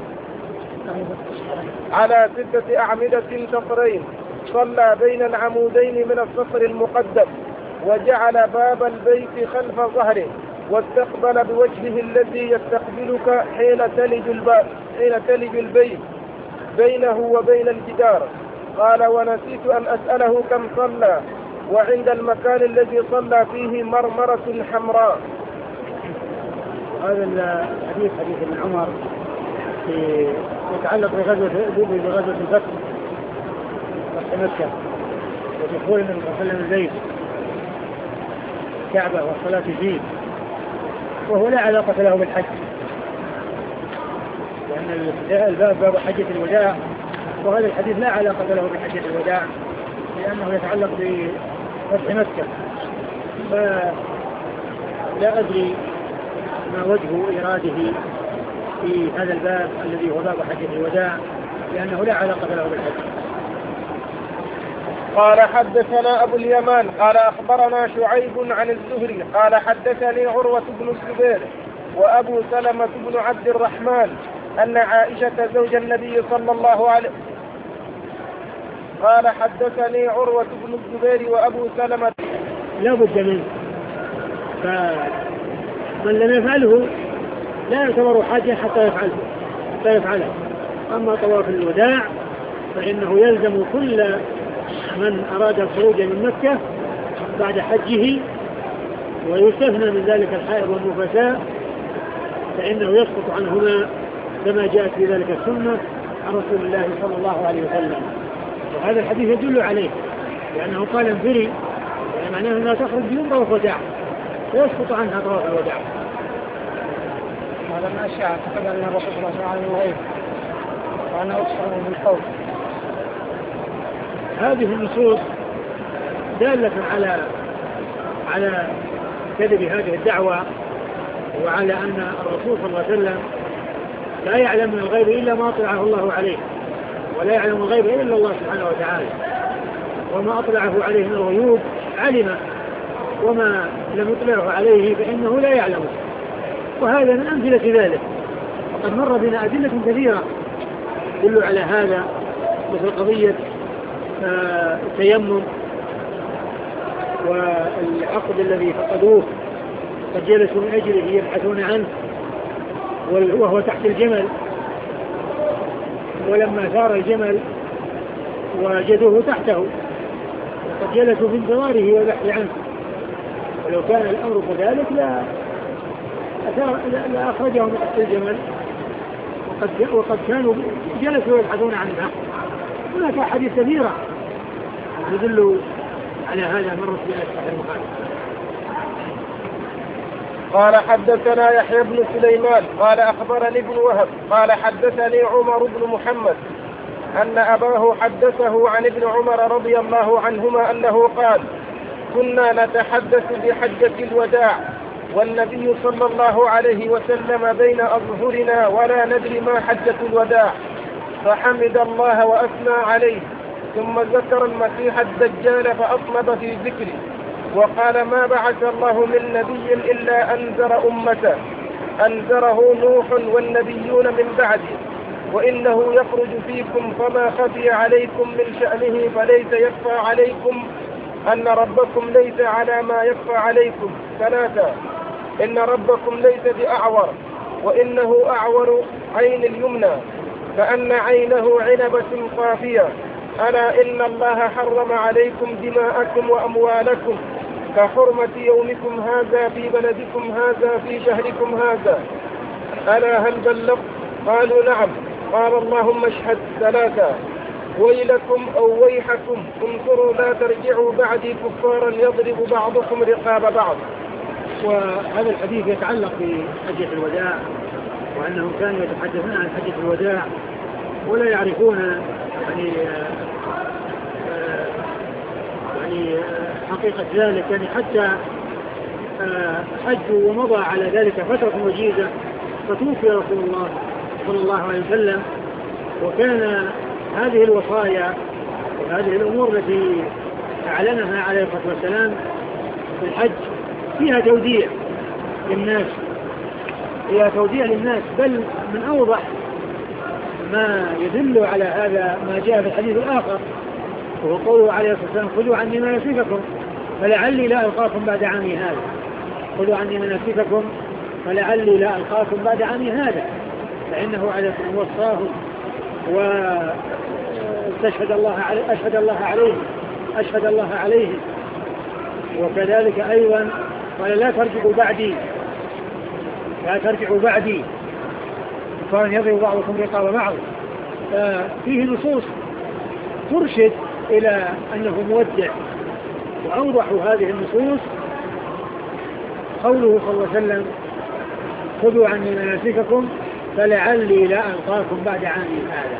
على ستة أعمدة سطرين، صلى بين العمودين من السطر المقدم، وجعل باب البيت خلف ظهره، واستقبل بوجهه الذي يستقبلك حين تلج الباب حين تلج البيت بينه وبين الجدار. قال ونسيت أن أسأله كم صلى، وعند المكان الذي صلى فيه مرمرة حمراء. هذا الحديث حديث ابن عمر في يتعلق بغزوة بغزوة الفتح فتح مكة ودخول النبي صلى الله عليه وسلم البيت الكعبة والصلاة فيه، وهو لا علاقة له بالحج، لأن الباب باب حجة الوداع، وهذا الحديث لا علاقة له بحجة الوداع لأنه يتعلق بفتح مكة، فلا أدري ما وجه إراده في هذا الباب الذي هو باب حجة الوداع لأنه لا علاقة له بالحج. قال حدثنا أبو اليمان قال أخبرنا شعيب عن الزهري قال حدثني عروة بن الزبير وأبو سلمة بن عبد الرحمن أن عائشة زوج النبي صلى الله عليه قال حدثني عروة بن الزبير وأبو سلمة لا بد منه، فمن لم يفعله لا يعتبر حاجة حتى يفعله حتى يفعله. أما طواف الوداع فإنه يلزم كل من أراد الخروج من مكة بعد حجه، ويستثنى من ذلك الحائض والنفساء فإنه يسقط عنهما كما جاءت في ذلك السنة عن رسول الله صلى الله عليه وسلم. وهذا الحديث يدل عليه لأنه قال انفري، يعني معناه أنها تخرج بدون طواف وداع فيسقط عنها طواف الوداع. هذا من الأشياء اعتقد أن الرسول صلى الله عليه وسلم غيب وأنه أكثر من الحوض. هذه النصوص دالة على على كذب هذه الدعوة وعلى أن الرسول صلى الله عليه وسلم لا يعلم من الغيب إلا ما أطلعه الله عليه، ولا يعلم الغيب إلا الله سبحانه وتعالى، وما أطلعه عليه من الغيوب علمه، وما لم يطلعه عليه فإنه لا يعلمه. وهذا من أمثلة ذلك، وقد مر بنا أدلة كثيرة تدل على هذا، مثل قضية التيمم والعقد الذي فقدوه قد جلسوا من أجله يبحثون عنه وهو تحت الجمل، ولما ثار الجمل وجدوه تحته وقد جلسوا في انتظاره والبحث عنه، ولو كان الأمر كذلك لا لا أخرجهم من تحت الجمل وقد, وقد كانوا جلسوا يبحثون عنه. هناك أحاديث كثيرة يدل على هذا مرت بنا صحيح البخاري. قال حدثنا يحيى بن سليمان قال أخبرني ابن وهب قال حدثني عمر بن محمد أن أباه حدثه عن ابن عمر رضي الله عنهما أنه قال كنا نتحدث بحجة الوداع والنبي صلى الله عليه وسلم بين أظهرنا ولا ندري ما حجة الوداع، فحمد الله وأثنى عليه ثم ذكر المسيح الدجال فأطلب في ذكره وقال ما بعث الله من نبي إلا أنذر أمته، أنذره نوح والنبيون من بعده، وإنه يخرج فيكم فما خفي عليكم من شأنه فليس يخفى عليكم أن ربكم ليس على ما يخفى عليكم. ثلاثة إن ربكم ليس بأعور وإنه أعور عين اليمنى كأن عينه عنبة قافية. ألا إن الله حرم عليكم دماءكم وأموالكم كحرمة يومكم هذا في بلدكم هذا في شهركم هذا. ألا هل بلغت؟ قالوا نعم. قال اللهم اشهد. ثلاثة ويلكم أو ويحكم انظروا لا ترجعوا بعدي كفارا يضرب بعضكم رقاب بعض. وهذا الحديث يتعلق بحجة الوداع، وأنهم كانوا يتحدثون عن حجة الوداع ولا يعرفون يعني يعني حقيقة ذلك، يعني حتى حجوا ومضى على ذلك فترة وجيزة فتوفي رسول الله صلى الله عليه وسلم، وكان هذه الوصايا وهذه الأمور التي أعلنها عليه الصلاة والسلام في الحج فيها توديع للناس، فيها توديع للناس، بل من أوضح ما يدل على هذا ما جاء في الحديث الآخر وهو قوله عليه الصلاة والسلام خذوا عني مناسككم فلعلي لا ألقاكم بعد عامي هذا، خذوا عني مناسككم فلعلي لا ألقاكم بعد عامي هذا، فإنه عليه الصلاة والسلام وصاهم واستشهد الله عليه أشهد الله عليه أشهد الله عليه وكذلك أيضا قال لا ترجعوا بعدي لا ترجعوا بعدي كفارا يضرب بعضكم رقاب بعض. فيه نصوص ترشد إلى أنه مودع، وأوضح هذه النصوص قوله صلى الله عليه وسلم خذوا عني مناسككم فلعلي لا ألقاكم بعد عامي هذا.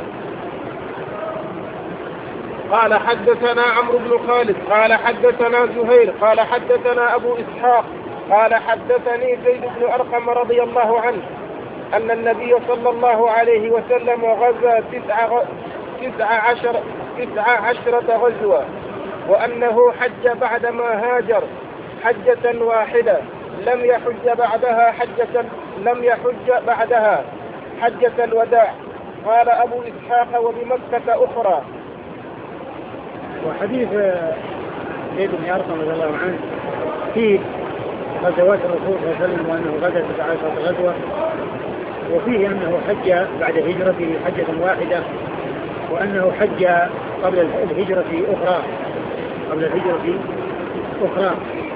قال حدثنا عمرو بن خالد قال حدثنا زهير قال حدثنا أبو إسحاق قال حدثني زيد بن أرقم رضي الله عنه أن النبي صلى الله عليه وسلم غزا تسع, تسع, عشر تسع عشرة غزوة، وأنه حج بعدما هاجر حجة واحدة لم يحج بعدها حجة لم يحج بعدها حجة الوداع. قال أبو إسحاق وبمكة أخرى. وحديث زيد بن أرقم رضي الله عنه فيه غزوات الرسول صلى الله عليه وسلم وأنه غزا تسع عشرة غزوة، وفيه أنه حج بعد هجرته حجة واحدة، وأنه حج قبل الهجرة أخرى قبل الهجرة أخرى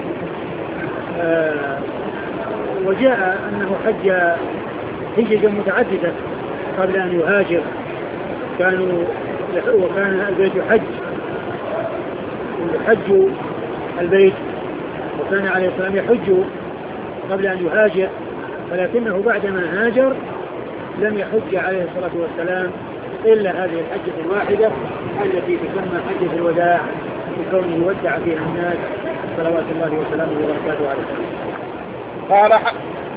آه وجاء أنه حج هجرة متعددة قبل أن يهاجر، كانوا وكان البيت حج يحج البيت، وكان عليه السلام يحج قبل أن يهاجر، ولكنه بعدما هاجر لم يحج عليه الصلاة والسلام إلا هذه الحجة الواحدة التي تسمى حجة الوداع، بكونه ودع فيها الناس صلوات الله وسلامه وبركاته عليه. قال ح...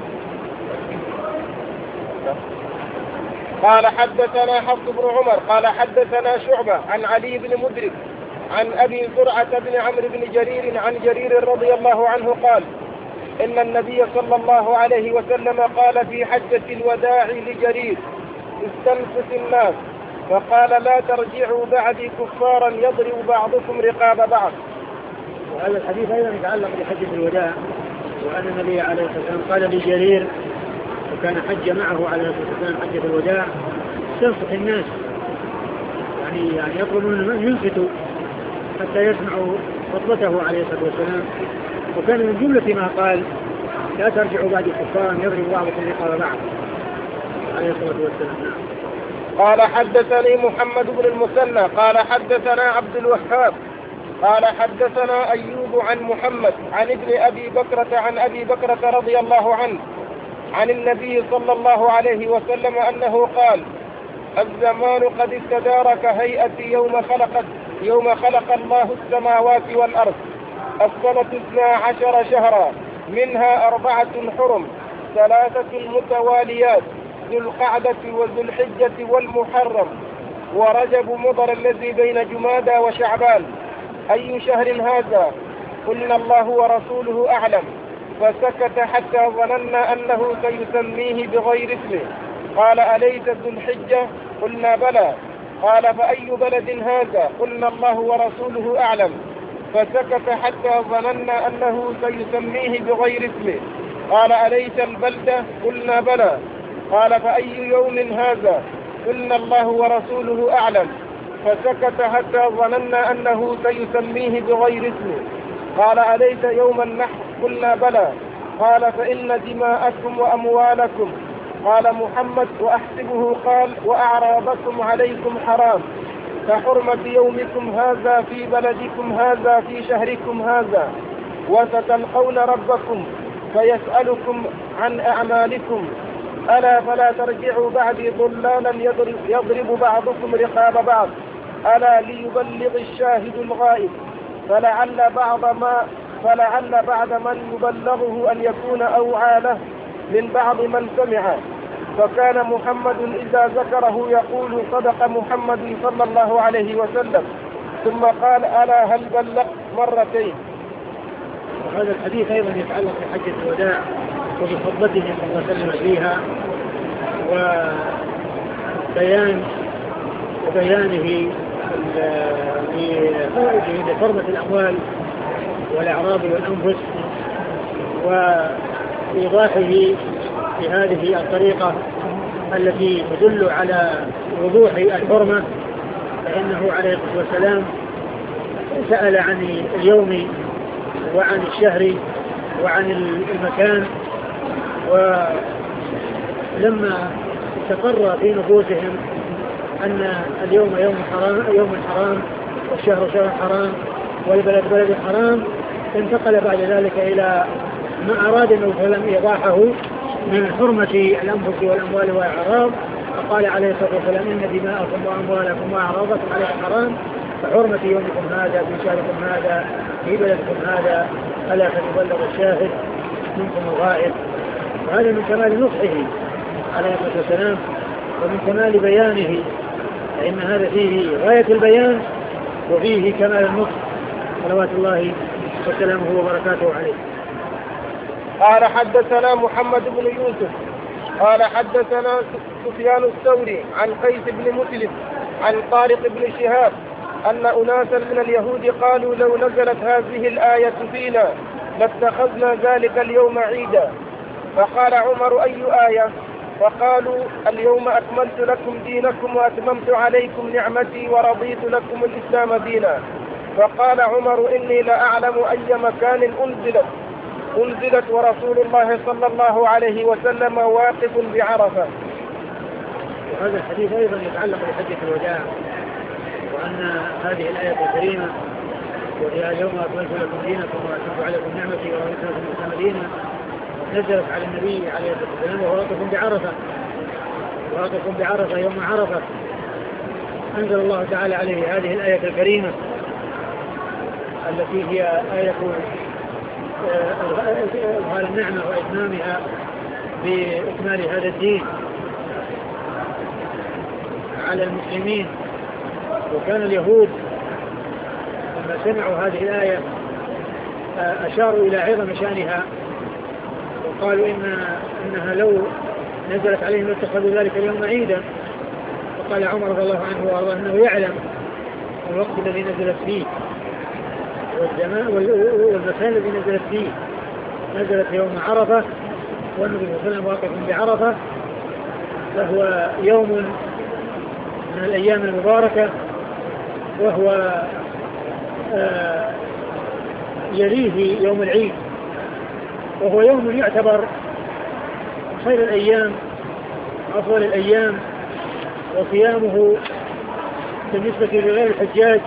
قال حدثنا حفص بن عمر قال حدثنا شعبة عن علي بن مدرك عن أبي زرعة بن عمرو بن جرير عن جرير رضي الله عنه قال إن النبي صلى الله عليه وسلم قال في حجة الوداع لجرير استنفس الناس، فقال لا ترجعوا بعدي كفارا يضرب بعضكم رقاب بعض. وهذا الحديث أيضا يتعلق بحجة الوداع، وأن النبي عليه الصلاة والسلام قال لجرير وكان حج معه عليه الصلاة والسلام حجة الوداع استنصت الناس، يعني يعني يطلبون أن ينصتوا حتى يسمعوا خطبته عليه الصلاة والسلام. وكان من جملة ما قال لا ترجعوا بعد كفارا يضرب بعضكم رقاب بعض عليه الصلاة والسلام. قال حدثني محمد بن المثنى قال حدثنا عبد الوهاب قال حدثنا أيوب عن محمد عن ابن أبي بكرة عن أبي بكرة رضي الله عنه عن النبي صلى الله عليه وسلم أنه قال الزمان قد استدار كهيئة يوم خلقت يوم خلق الله السماوات والأرض، السنة اثنا عشر شهرا منها أربعة حرم ثلاثة متواليات ذو القعدة وذو الحجة والمحرم ورجب مضر الذي بين جمادى وشعبان. أي شهر هذا؟ قلنا الله ورسوله أعلم، فسكت حتى ظننا أنه سيسميه بغير اسمه. قال أليس ذو الحجة؟ قلنا بلى. قال فأي بلد هذا؟ قلنا الله ورسوله أعلم، فسكت حتى ظننا أنه سيسميه بغير اسمه. قال أليس البلدة؟ قلنا بلى. قال فأي يوم هذا؟ قلنا الله ورسوله أعلم، فسكت حتى ظننا أنه سيسميه بغير اسمه. قال أليس يوم النحر؟ قلنا بلى. قال فإن دماءكم وأموالكم، قال محمد وأحسبه قال وأعراضكم عليكم حرام كحرمة يومكم هذا في بلدكم هذا في شهركم هذا، وستلقون ربكم فيسألكم عن أعمالكم، ألا فلا ترجعوا بعدي ضلالا يضرب, يضرب بعضكم رقاب بعض، ألا ليبلغ الشاهد الغائب، فلعل بعض ما فلعل بعد من يبلغه أن يكون أوعى له من بعض من سمع. فكان محمد إذا ذكره يقول صدق محمد صلى الله عليه وسلم، ثم قال ألا هل بلغ مرتين. وهذا الحديث أيضا يتعلق بحجة الوداع وبخطبته صلى الله عليه وسلم فيها، وبيان وبيانه لحرمة الأموال والأعراض والأنفس، وإيضاحه بهذه الطريقة التي تدل على وضوح الحرمة، فإنه عليه الصلاة والسلام سأل عن اليوم وعن الشهر وعن المكان، ولما استقر في نفوسهم أن اليوم يوم حرام يوم حرام والشهر شهر حرام والبلد بلد حرام، انتقل بعد ذلك إلى ما أراد النبي صلى الله عليه وسلم إيضاحه من حرمة الأنفس والأموال والأعراض، فقال عليه الصلاة والسلام إن دماءكم وأموالكم وأعراضكم عليكم حرام كحرمة يومكم هذا في شهركم هذا في بلدكم هذا، ألا فليبلغ الشاهد منكم الغائب. وهذا من كمال نصحه عليه الصلاة والسلام ومن كمال بيانه، فإن هذا فيه غاية البيان وفيه كمال النصح صلوات الله وسلامه وبركاته عليه. قال حدثنا محمد بن يوسف قال حدثنا سفيان الثوري عن قيس بن مسلم عن طارق بن شهاب أن أناسا من اليهود قالوا لو نزلت هذه الآية فينا لاتخذنا ذلك اليوم عيدا. فقال عمر أي آية؟ فقالوا اليوم أكملت لكم دينكم وأتممت عليكم نعمتي ورضيت لكم الإسلام دينا. فقال عمر إني لأعلم أي مكان أنزلت أنزلت ورسول الله صلى الله عليه وسلم واقف بعرفة. وهذا الحديث أيضا يتعلق بحجة الوداع، وأن هذه الآية الكريمة وهي اليوم أكملت لكم دينكم وأتممت عليكم نعمتي ورضيت لكم الإسلام دينا نزلت على النبي عليه الصلاة والسلام وهو واقف بعرفة واقف بعرفة يوم عرفة. أنزل الله تعالى عليه هذه الآية الكريمة التي هي آية إظهار النعمة وإتمامها بإكمال هذا الدين على المسلمين. وكان اليهود لما سمعوا هذه الآية أشاروا إلى عظم شأنها وقالوا إن إنها لو نزلت عليهم لاتخذوا ذلك اليوم عيدا. وقال عمر رضي الله عنه وارضاه أنه يعلم الوقت الذي نزلت فيه والزمان والمكان الذي نزلت فيه. نزلت يوم عرفة والنبي صلى الله عليه وسلم واقف بعرفة، فهو يوم من الأيام المباركة، وهو آه يليه يوم العيد، وهو يوم يعتبر خير الأيام أفضل الأيام، وصيامه بالنسبة لغير الحجاج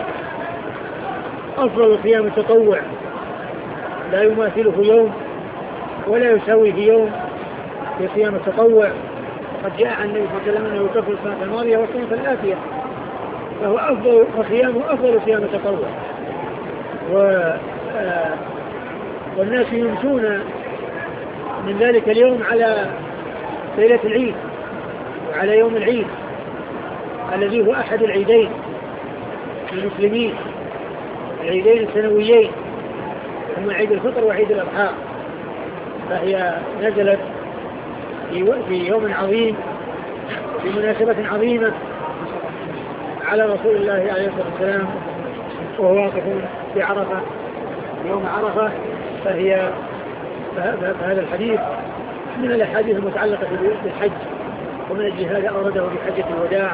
أفضل صيام التطوع، لا يماثله يوم ولا يساويه يوم في صيام التطوع. قد جاء عن النبي صلى الله عليه وسلم أنه يكفر السنة الماضية والسنة الآتية، فهو أفضل وصيامه أفضل صيام التطوع. و آه والناس يمسون من ذلك اليوم على ليلة العيد وعلى يوم العيد الذي هو أحد العيدين للمسلمين، العيدين السنويين هما عيد الفطر وعيد الأضحى. فهي نزلت في يوم عظيم في مناسبة عظيمة على رسول الله عليه الصلاة والسلام وهو واقف بعرفة يوم عرفة. فهي فهذا الحديث من الأحاديث المتعلقة بالحج، ومن أجل هذا أورده بحجة الوداع.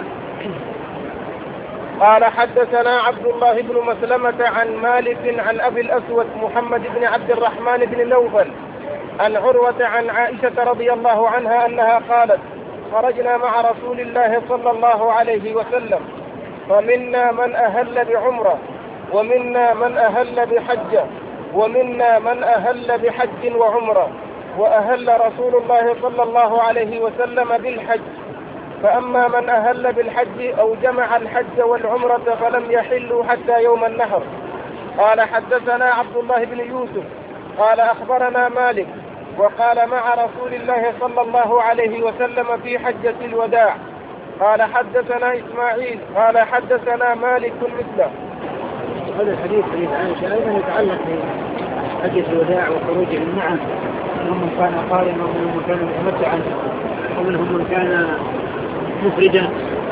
قال حدثنا عبد الله بن مسلمة عن مالك عن أبي الأسود محمد بن عبد الرحمن بن نوفل عن عروة عن عائشة رضي الله عنها أنها قالت خرجنا مع رسول الله صلى الله عليه وسلم فمنا من أهل بعمرة ومنا من أهل بحجة ومنا من أهل بحج وعمرة، وأهل رسول الله صلى الله عليه وسلم بالحج. فأما من أهل بالحج أو جمع الحج والعمرة فلم يحلوا حتى يوم النحر. قال حدثنا عبد الله بن يوسف قال أخبرنا مالك وقال مع رسول الله صلى الله عليه وسلم في حجة الوداع. قال حدثنا إسماعيل قال حدثنا مالك مثله. هذا الحديث حديث عائشة أيضا يتعلق بحجة الوداع وخروجهم معه، منهم من كان قارنا ومنهم من كان متمتعا ومنهم من كان مفردا.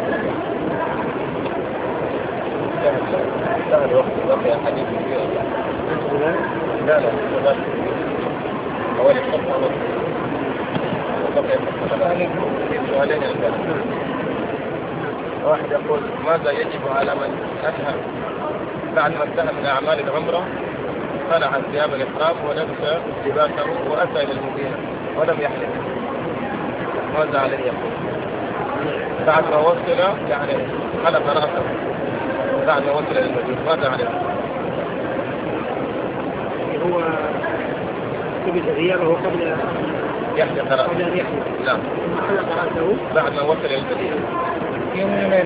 لا لا لا حوالي خمسة ونص سؤالين الآن. واحد يقول ماذا يجب على من أشهر بعد ما انتهى من أعمال العمرة خلع ثياب الإحرام ولبس لباسه وأتى إلى المدينة ولم يحلم، ماذا عليه يقول؟ بعد ما وصل يعني حلق رأسه بعد ما وصل إلى المدينة ماذا عليه؟ هو لبس ثيابه قبل يحيى قرأ قبل أن يحيى. لا ثم حلق رأسه بعد ما وصل إلى المدينة يوم من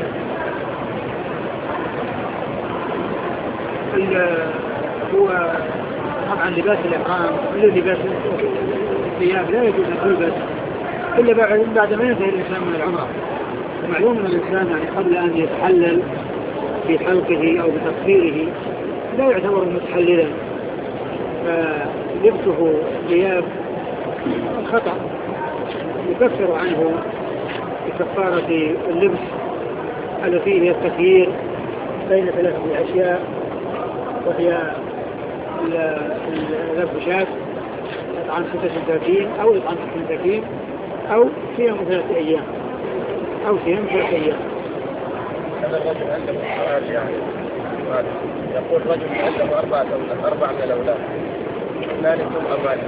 الليل. هو طبعا لباس الإحرام إلا لباس الثياب لا يجوز أن يلبس إلا بعد بعد ما ينتهي الإنسان من العمرة. ومعلوم أن الإنسان يعني قبل أن يتحلل بحلقه أو بتقصيره لا يعتبر متحللا، فلبسه ثياب خطأ يكفر عنه بكفارة اللبس التي هي التخيير بين ثلاثة أشياء، وهي الفشات عن ستة وثلاثين أو عن ستة وثلاثين أو صيام ثلاثة أيام أو صيام ثلاثة أيام. هذا الرجل عنده سؤال يعني يقول رجل عنده أربعة أولاد أربع من الأولاد اثنان ثم أمان،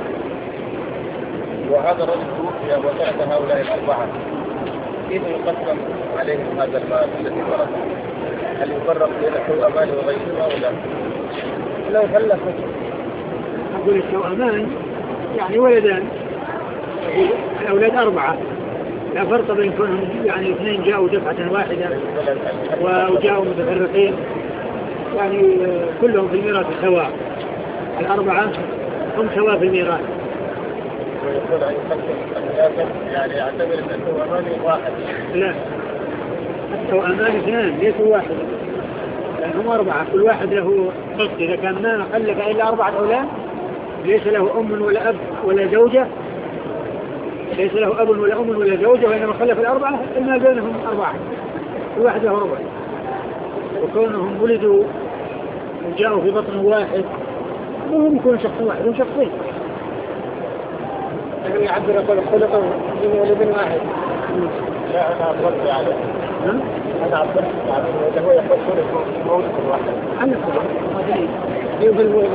وهذا الرجل توفي وترك هؤلاء الأربعة، كيف يقسم عليهم هذا المال الذي تركه؟ هل يفرق بين التوأمان وغيرهما أو لا؟ لو خلف أقول التوأمان يعني ولدان، الأولاد أربعة لا فرق بين كونهم يعني اثنين جاءوا دفعة واحدة وجاءوا متفرقين، يعني كلهم في الميراث سواء، الأربعة هم سواء في الميراث. ويقول أن يقسم يعني يعتبر أن التوأمان واحد؟ لا، التوأمان اثنان ليسوا واحد، لأنهم أربعة كل واحد له قسط. إذا كان ما خلف إلا أربعة أولاد ليس له أم ولا أب ولا زوجة، ليس له أب ولا أم ولا زوجة، وإنما خلف الأربعة المال بينهم أربعة كل واحد له ربع. وكونهم ولدوا وجاءوا في بطن واحد مهم يكون شخص واحد هم شخصين. يعبر يقول خلقوا من ولد واحد. لا أنا أفضل عليه أنا أعبر يعني هو يقول خلقوا من ولد واحد. أنا أفضل يقول الولد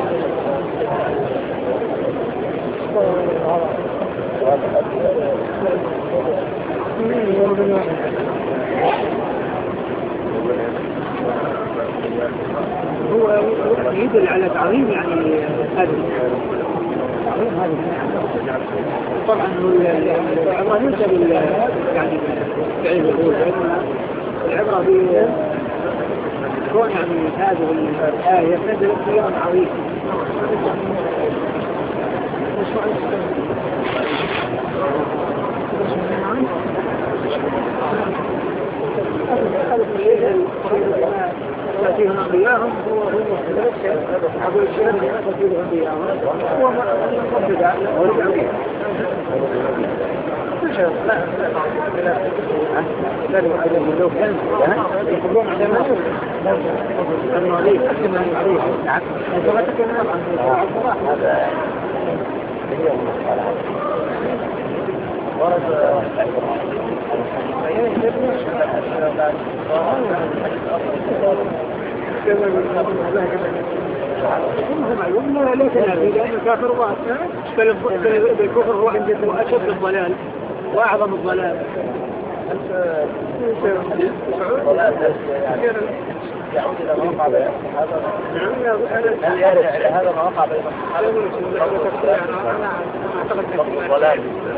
هو يدل على تعظيم يعني هذا تعظيم هذه طبعا العبرة ليس بال يعني بعلم الغول، العبرة بكون يعني هذه الآية نزلت في يوم عظيم. يأتيهم أنبياءهم هو أقول الشيء يأتيهم أنبياءهم هو مبتدع لا يعلم لو كان يقولون عندما أنه عليه أكتم أنه عليه أنتغتك أنه هذا لا تنافي لأن الكافر بالكفر هو أشد الضلال وأعظم الضلال. يعود إلى ما وقع بين الصحابة. هل يرجع إلى هذا ما وقع بين الصحابة؟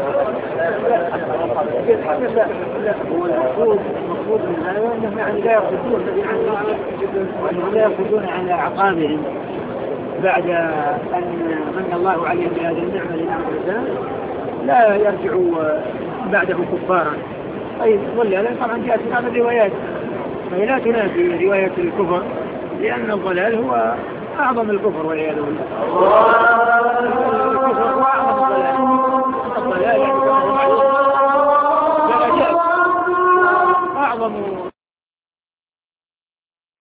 هو المقصود المقصود من هذا أنهم يعني لا يقصدون وأنهم لا يقصدون على عقابهم بعد أن من الله عليهم بهذه النعمة لنعمة الإسلام لا يرجعوا بعده كفارا. أي ولهذا طبعا جاءت في بعض الروايات فهي لا تنافي رواية الكفر، لأن الضلال هو أعظم الكفر والعياذ بالله. الكفر هو